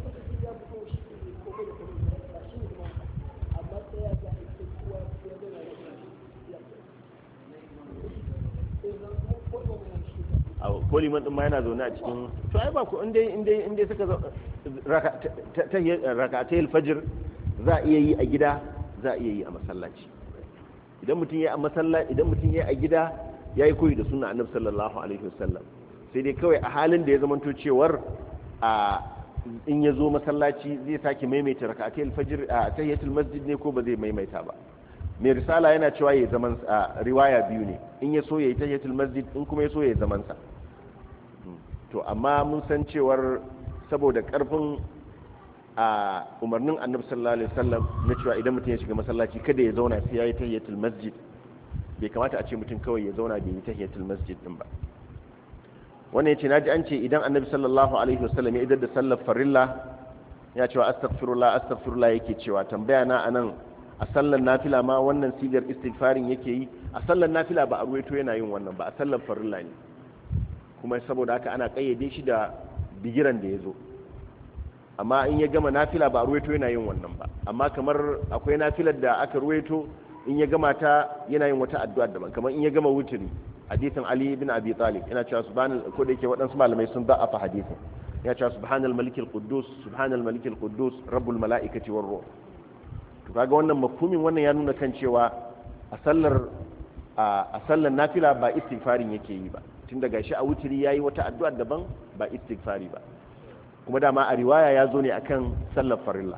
Speaker 1: ko liman din ma yana zaune a cikin to ai ba ku inda inda inda suka raka'atayil fajr za a iya yi a gida za a iya yi a masallaci idan mutum ya a masallaci idan mutum ya a gida yayi koyi da sunna annabi sallallahu alaihi wasallam sai dai kawai a halin da ya zamanto cewar a in ya zo masallaci zai sake maimaita raka'atayil fajr a tahiyatul masjid ne ko ba zai maimaita ba mai risala yana cewa yayi zaman riwaya biyu ne in ya so yayi tahiyatul masjid in kuma ya so yayi zaman sa to amma mun san cewar saboda karfin a umarnin annabi sallallahu alaihi wasallam na cewa idan mutum ya shiga masallaci kada ya zauna sai yayi tahiyatul masjid bai kamata a ce mutum kawai ya zauna bai yi tahiyatul masjid din ba wannan yace naji an ce idan annabi sallallahu alaihi wasallam ya idar da sallar farilla ya cewa astaghfirullah astaghfirullah yake cewa tambaya na anan a sallar nafila ma wannan sigar istighfarin yake yi a sallar nafila ba a ruwaito yana yin wannan ba a sallar farilla ne kuma saboda haka ana kayyade shi da bigiran da ya zo amma in ya gama nafila ba a ruwaito yana yin wannan ba amma kamar akwai nafilar da aka ruwaito in ya gama ta yana yin wata addu'a daban kamar in ya gama wuturi hadisin Ali ibn Abi Talib yana cewa subhanal ko da yake waɗansu malamai sun da'afa hadisin yana cewa subhanal malikil quddus subhanal malikil quddus rabbul malaikati war ruh to kaga wannan mafhumin wannan ya nuna kan cewa a sallar a sallar nafila ba istighfarin yake yi ba tun daga shi a wuturi yayi wata addu'a daban ba istighfari ba kuma dama a riwaya ya zo ne akan sallar farilla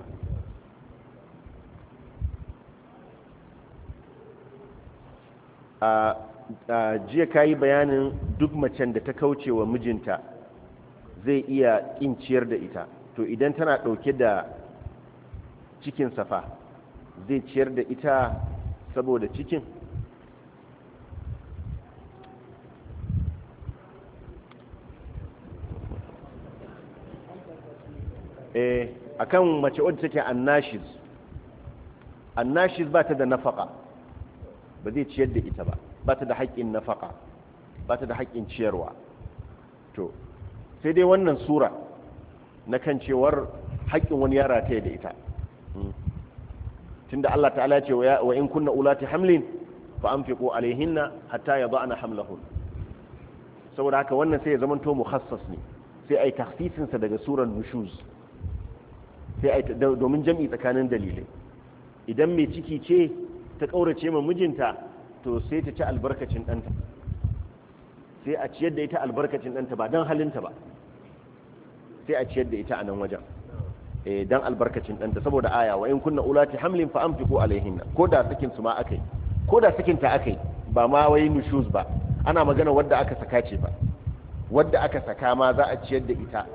Speaker 1: a jiya ka yi bayanin duk macen da ta kauce wa mijinta zai iya ƙin ciyar da ita, to idan tana ɗauke da cikin safa zai ciyar da ita saboda cikin? eh akan mace wadda take annashiz annashiz ba ta da nafaka, ba zai ciyar da ita ba, ba ta da haƙƙin nafaka, ba ta da haƙƙin ciyarwa. To sai dai wannan sura na kan cewar haƙƙin wani yara ta da ita, tunda Allah ta'ala ce wa in kunna ulati hamlin fa anfiqu alaihinna hatta yada'na hamlahun, saboda haka wannan sai ya zamanto mukhassas ne, sai ai takhsisin sa daga surar nushuz, sai ai domin jami'i tsakanin dalilai. Idan mai ciki ce ta kaurace ma mijinta, to sai ta ci albarkacin ɗanta, sai a ciyar da ita albarkacin ɗanta ba don halinta ba, sai a ciyar da ita a nan wajen don albarkacin ɗanta, saboda aya wa in kunna ulati hamlin fa amfiku alaihinna, ko da sakin su ma akai, ko da sakin ta akai, ba ma wai nushuz ba, ana magana wadda aka saka ce ba, wadda aka saka ma za a ciyar da ita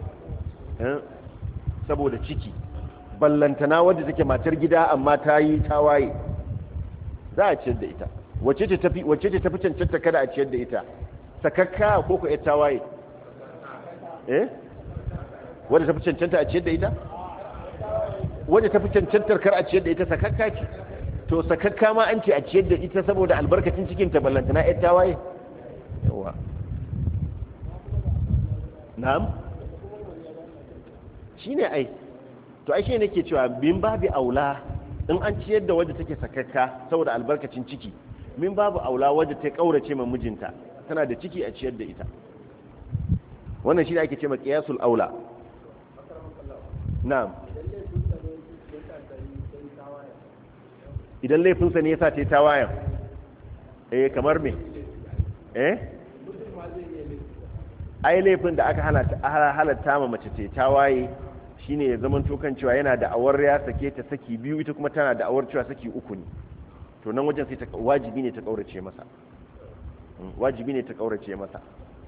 Speaker 1: saboda ciki, ballantana wadda take matar gida amma ta yi tawaye, za a ciyar da ita. Wace ce tafi wace ce tafi cancanta kada a ciyar da ita, sakakka ko ko ƴar tawaye? eh wadda tafi cancanta a ciyar da ita, wadda tafi cancantar kar a ciyar da ita sakakka ce, to sakakka ma an ce a ciyar da ita saboda albarkacin cikin ta, ballantana ƴar tawaye. yawa na'am shine ai to ai shine nake cewa bin babu aula in an ciyar da wadda take sakakka saboda albarkacin ciki, min babu aula wadda ta kaurace ma mijinta tana da ciki a ciyar da ita. Wannan shi ne ake ce ma qiyasul aula. Na'am, idan laifinsa ne yasa ta yi tawayan, eh kamar me eh ai laifin da aka halatta ma mace ce tawaye shine ya zaman tokan cewa yana da awar ya sake ta saki biyu, ita kuma tana da awar cewa saki uku ne, to nan wajen sai ta wajibi ne ta kaurace masa, wajibi ne ta kaurace masa.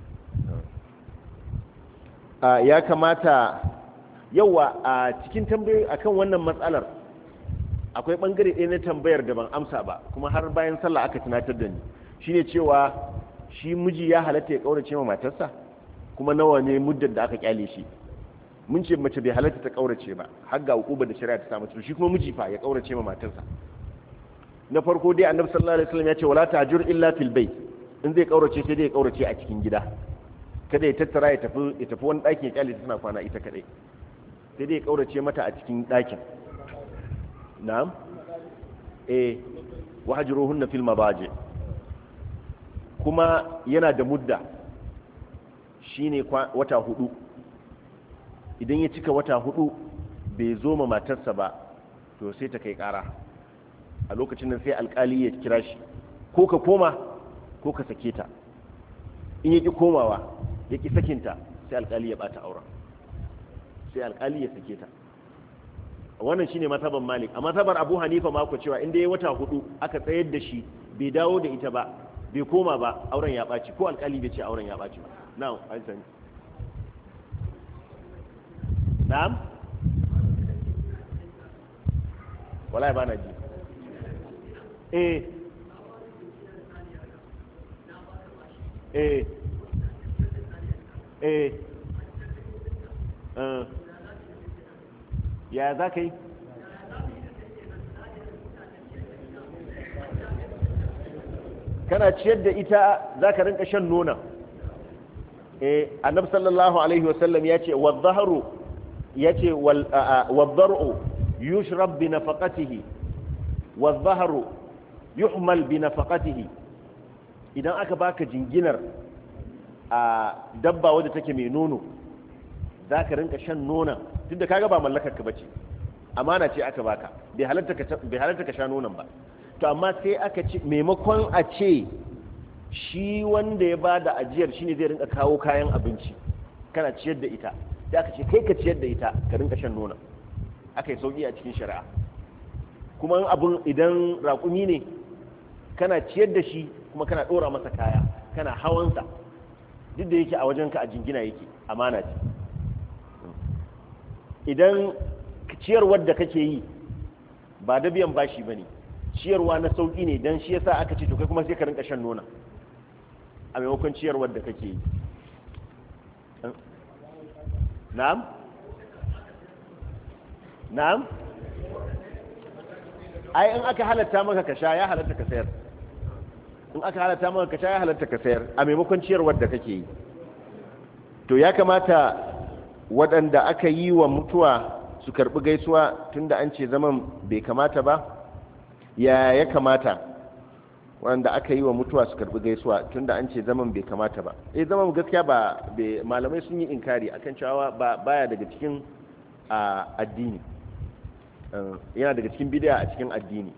Speaker 1: Ya kamata yawa a cikin tambayoyi akan wannan matsalar akwai bangare ɗaya na tambayar da ban amsa ba, kuma har bayan sallah aka tunatar da ni, shine cewa shi miji ya halatta ya kaurace ma matarsa, kuma nawa ne muddar da aka kyale shi. Mun ce mace bai halatta ta kaurace ba har ga hukubar da shari'a ta samu, to shi kuma miji fa ya kaurace ma matarsa. Na farko dai annabi sallallahu alaihi wasallam ya ce wala ta'jur illa fil bayt, in zai kaurace sai dai ya kaurace a cikin gida, kada ya tattara ya tafi ya tafi wani ɗakin ya kyale tana kwana ita kadai, sai dai ya kaurace mata a cikin ɗakin. Na'am, eh wahjuruhunna fil mabaji, kuma yana da mudda shine wata hudu. Idan ya cika wata hudu bai zo ma matarsa ba, to sai ta kai kara, a lokacin nan sai alkali ya kira shi, ko ka koma ko ka sake ta. In yaki komawa yaki sakinta, sai alkali ya bata auren, sai alkali ya sake ta. Wannan shine mazhaban Malik. A mazhabar Abu Hanifa ma ko cewa inda yayi wata hudu aka tsayar da shi bai dawo da ita ba, bai koma ba, auren ya baci, ko alkali bai ce auren ya baci ba. Na'am, ai sani. Na'am, wallahi ba na ji. eh eh eh uh. ya za ka yi? Kana ciyar da ita za ka rinka shan nona. eh annabi sallallahu alaihi wasallam ya ce wadh-dhahru ya ce wadh-dhar'u yushrab bi nafaqatihi wadh-dhahru yuhmal bi nafaqatihi. Idan aka baka jinginar a dabba wadda take mai nono, za ka rinka shan nonon, tunda kaga ba mallakar ka bace, amana ce aka baka, bai halarta ka bai halarta ka sha nonon ba. To amma sai aka ce maimakon a ce shi wanda ya bada ajiyar shine zai rinka kawo kayan abinci kana ciyar da ita, sai aka ce kai ka ciyar da ita ka rinka shan nonon. Aka yi sauki a cikin shari'a. Kuma abun idan raƙumi ne kana ciyar da shi kuma kana dora masa kaya kana hawansa duk da yake a wajenka a jingina yake amana ce. Idan ciyarwar da kake yi ba da biyan bashi bane, ciyarwa na sauki ne, dan shi yasa aka ce to kai kuma sai ka rinka shan nona a maimakon ciyarwar da kake yi. na'am na'am ai in aka halatta maka ka sha ya halatta ka sayar, in aka halatta maka ka sha ya halatta ka sayar a maimakon ciyarwar da kake yi. To ya kamata waɗanda aka yi wa mutuwa su karɓi gaisuwa tunda an ce zaman bai kamata ba, ya ya kamata waɗanda aka yi wa mutuwa su karɓi gaisuwa tunda an ce zaman bai kamata ba. Eh zaman gaskiya ba, malamai sun yi inkari akan cewa ba baya daga cikin addini, yana daga cikin bid'a a cikin addini.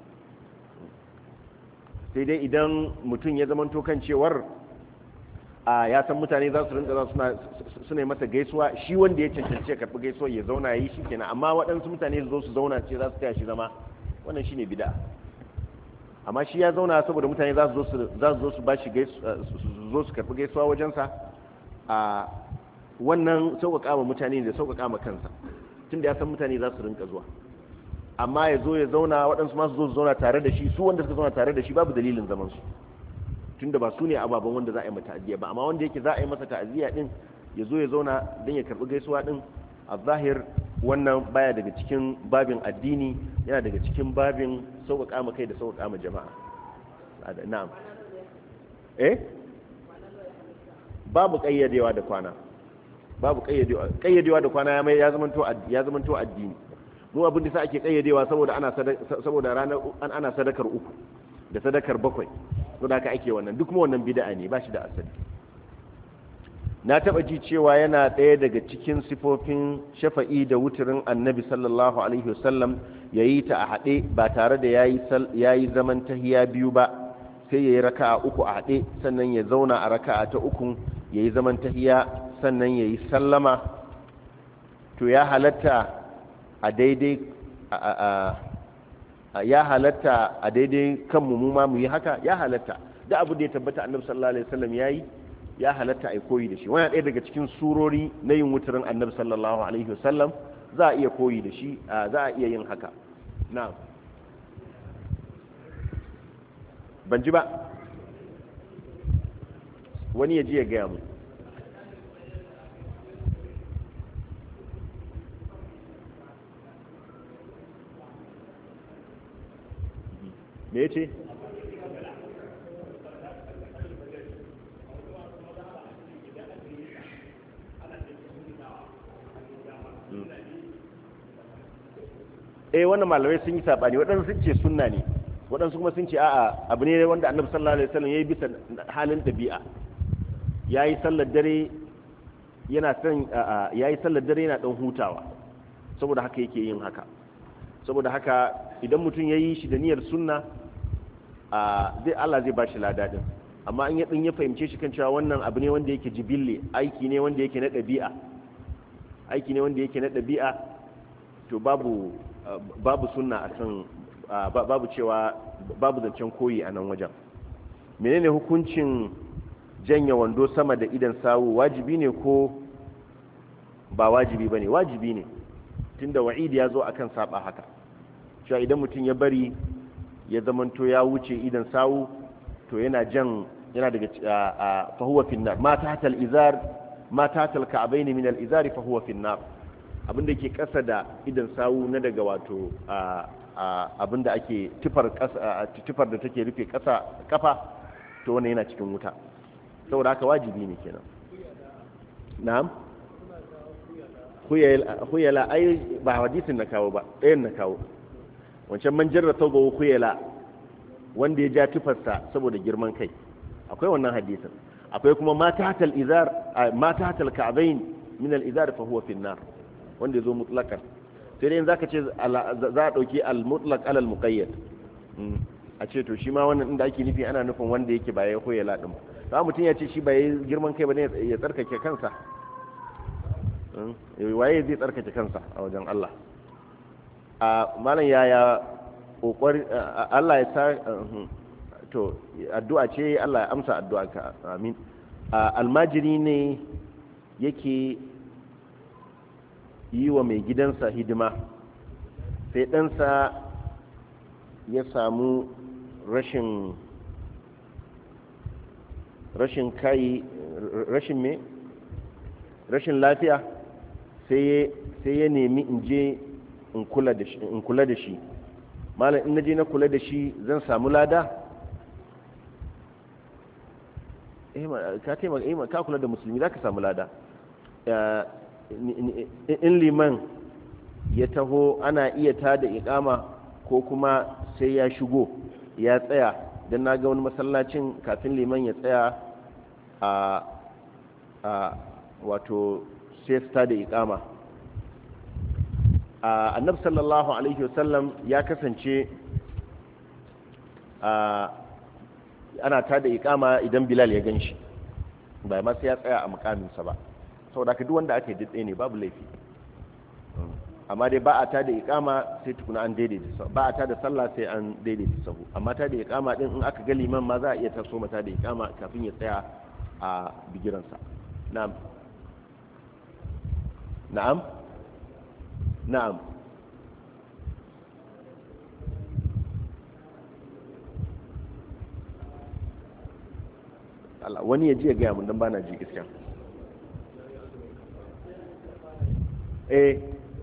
Speaker 1: Sai dai idan mutum ya zama kan cewar ya san mutane za su rinka suna suna masa gaisuwa, shi wanda ya cancanci ya karɓi gaisuwa ya zauna ya yi shi kenan, amma waɗansu mutane su zo su zauna ce za su taya shi zama, wannan shine bid'a. Amma shi ya zauna saboda mutane za su zo su ba shi su zo su karɓi gaisuwa wajensa, a wannan sauƙaƙa ma mutane da sauƙaƙa ma kansa tunda ya san mutane za su rinka zuwa. Amma ya zo ya zauna waɗansu masu zo su zauna tare da shi, su wanda suka zauna tare da shi babu dalilin zaman su tunda ba su ne ababen wanda za a yi mata ta'aziyya ba. Amma wanda yake za a yi masa ta'aziyya din ya zo ya zauna don ya karɓi gaisuwa din, a zahir wannan baya daga cikin babin addini, yana daga cikin babin sauƙaƙa ma kai da sauƙaƙa ma jama'a. Na'am. Eh? Babu ƙayyadewa da kwana. Babu ƙayyadewa. Ƙayyadewa da kwana ya mai ya zamanto ya zamanto addini. Mu abin da sa ake ƙayyadewa saboda ana saboda ranar ana sadakar uku da sadakar bakwai. Saboda haka ake wannan, duk kuma wannan bid'a ne, ba shi da asali. Na taba ji cewa yana ɗaya daga cikin sifofin shafa'i da wuturin annabi sallallahu alaihi wasallam ya yi ta a haɗe ba tare da ya yi zaman tahiya biyu ba, sai ya yi raka'a uku a haɗe sannan ya zauna a raka'a ta uku ya yi zaman tahiya sannan ya yi sallama. To ya halatta a daidai ya halatta a daidai kanmu mu ma mu yi haka, ya halatta da abu da ya tabbata annabi sallallahu alaihi wasallam ya yi, ya halatta a koyi da shi. Wani ɗaya daga cikin surori na yin wuturin annabi sallallahu alaihi wasallam, za a iya koyi da shi, za a iya yin haka. Na ban ji ba, wani ya ji ya gaya mu. Me ya ce? eh wannan malamai sun yi sabani, waɗansu sun ce sunna ne, waɗansu kuma sun ce a'a abu ne wanda annabi sallallahu alaihi wasallam yayi bisa halin dabi'a. Yayi sallar dare yana son yayi sallar dare yana dan hutawa, saboda haka yake yin haka. Saboda haka idan mutum yayi shi da niyyar sunna, a zai Allah zai bashi lada din. Amma in ya din ya fahimce shi kan cewa wannan abu ne wanda yake jibille, aiki ne wanda yake na dabi'a, aiki ne wanda yake na dabi'a, to babu babu sunna a kan babu cewa babu zancen koyi a nan wajen. Menene hukuncin janya wando sama da idan sawu, wajibi ne ko ba wajibi bane? Wajibi ne, tunda wa'idi ya zo akan saba haka, cewa idan mutum ya bari ya zamanto ya wuce idan sawu to yana jan yana daga fa huwa fi nar. Ma tahta al-izar ma tahta al-ka'bayn min al-izar fa huwa fi nar. Abinda ke kasa da idan sawu na daga wato abinda ake tufar kasa, tufar da take rufe kasa kafa, to wannan yana cikin wuta. Saboda haka wajibi ne kenan. Na'am. Khuyala ai ba hadisin na kawo ba, ɗayan na kawo. Wancan man jarra tawbahu khuyala, wanda ya ja tufarsa saboda girman kai, akwai wannan hadisin. Akwai kuma ma tahta al-izar ma tahta al-ka'bayn min al-izar fa huwa fi an-nar, wanda ya zo mutlaqan. Sai dai zaka ce za a dauki al-mutlaq ala al-muqayyad, a ce to shi ma wannan inda ake nufi ana nufin wanda yake ba ya khuyala din ba. Mutum ya ce shi ba ya girman kai ba ne, ya tsarkake kansa, waye zai tsarkake kansa a wajen Allah? A malam yaya kokari Allah ya sa to addu'a ce Allah ya amsa addu'a ka amin. Almajiri ne yake yi wa mai gidansa hidima sai ɗansa ya samu rashin rashin kai rashin me rashin lafiya sai ya nemi in je in kula da shi malam in naje na kula da shi zan samu lada eh ka taimaka eh ka kula da musulmi zaka samu lada in liman ya taho ana iya tada iqama ko kuma sai ya shigo ya tsaya dan naga wani masallacin kafin liman ya tsaya a a wato sai sta da iqama annabi sallallahu alaihi wasallam ya kasance ana tada iqama idan bilal ya ganshi ba ma sai ya tsaya a mukaminsa ba saboda ka duk wanda ake dade ne babu laifi amma dai ba a tada iqama sai tukuna an daidaita ba a tada sallah sai an daidaita sahu amma tada iqama din in aka ga liman ma za a iya taso mata da iqama kafin ya tsaya a bigiransa na'am na'am na'am Allah wani ya ji ya gaya mun dan bana ji gaskiya eh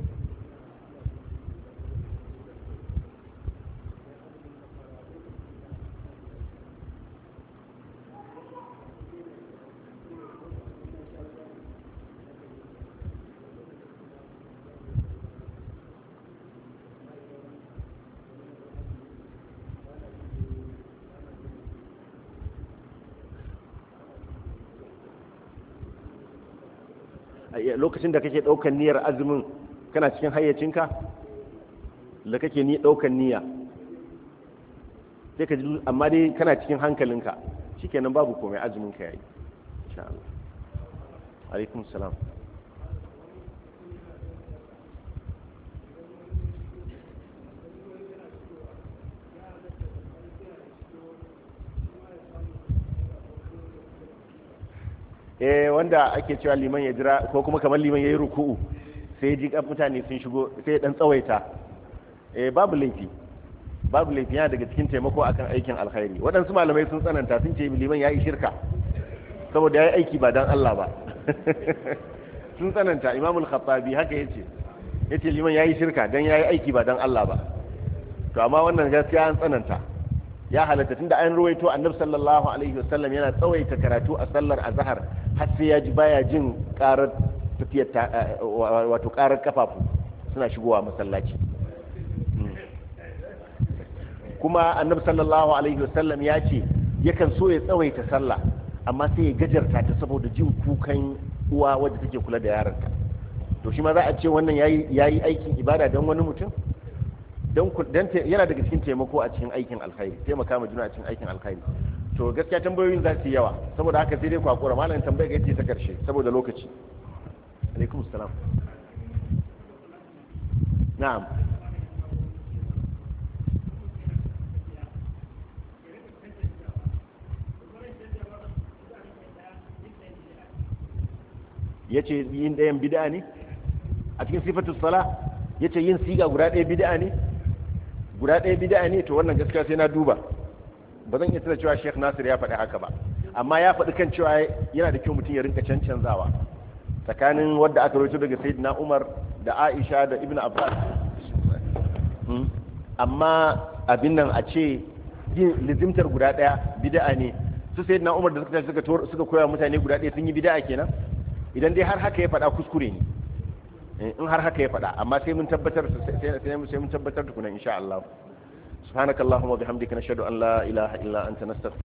Speaker 1: lokacin da kake daukan niyyar azumin kana cikin hayyacinka da kake ni daukan niyya sai ka ji amma dai kana cikin hankalinka shikenan babu komai azumin ka yayi insha Allah alaikum salam eh wanda ake cewa liman ya jira ko kuma kamar liman yayi ruku'u sai ji mutane sun shigo sai dan tsawaita eh babu laifi babu laifi yana daga cikin taimako akan aikin alkhairi waɗansu malamai sun tsananta sun ce liman yayi shirka saboda yayi aiki ba dan Allah ba sun tsananta Imam al-Khattabi haka yace yace liman yayi shirka dan yayi aiki ba dan Allah ba to amma wannan gaskiya an tsananta ya halatta tunda an ruwaito annabi sallallahu alaihi wasallam yana tsawaita karatu a sallar azhar har sai ya ji baya jin karar tafiyar wato karar kafafu suna shigowa masallaci kuma annabi sallallahu alaihi wasallam ya ce yakan so ya tsawaita sallah amma sai ya gajarta ta saboda jin kukan uwa wadda take kula da yaronta to shi ma za a ce wannan yayi yayi aikin ibada don wani mutum don yana daga cikin taimako a cikin aikin alkhairi taimaka ma juna a cikin aikin alkhairi to gaskiya tambayoyin za su yi yawa saboda haka sai dai kwakura malamin tambayar ga yace ta karshe saboda lokaci alaikum salam na'am yace yin dayan bid'a ne a cikin sifatus sala yace yin siga guda ɗaya bid'a ne guda ɗaya bid'a ne to wannan gaskiya sai na duba ba zan iya tana cewa Sheikh Nasir ya faɗi haka ba amma ya faɗi kan cewa yana da kyau mutum ya rinka cancanzawa tsakanin wadda aka rawaito daga Sayyidina Umar da Aisha da Ibn Abbas amma abin nan a ce yin lizimtar guda ɗaya bid'a ne su Sayyidina Umar da suka suka suka koya mutane guda ɗaya sun yi bid'a kenan idan dai har haka ya faɗa kuskure ne in har haka ya faɗa amma sai mun tabbatar sai mun tabbatar tukuna insha Allah subhanakallahumma wa bihamdika nashhadu an la ilaha illa anta nastaghfiruka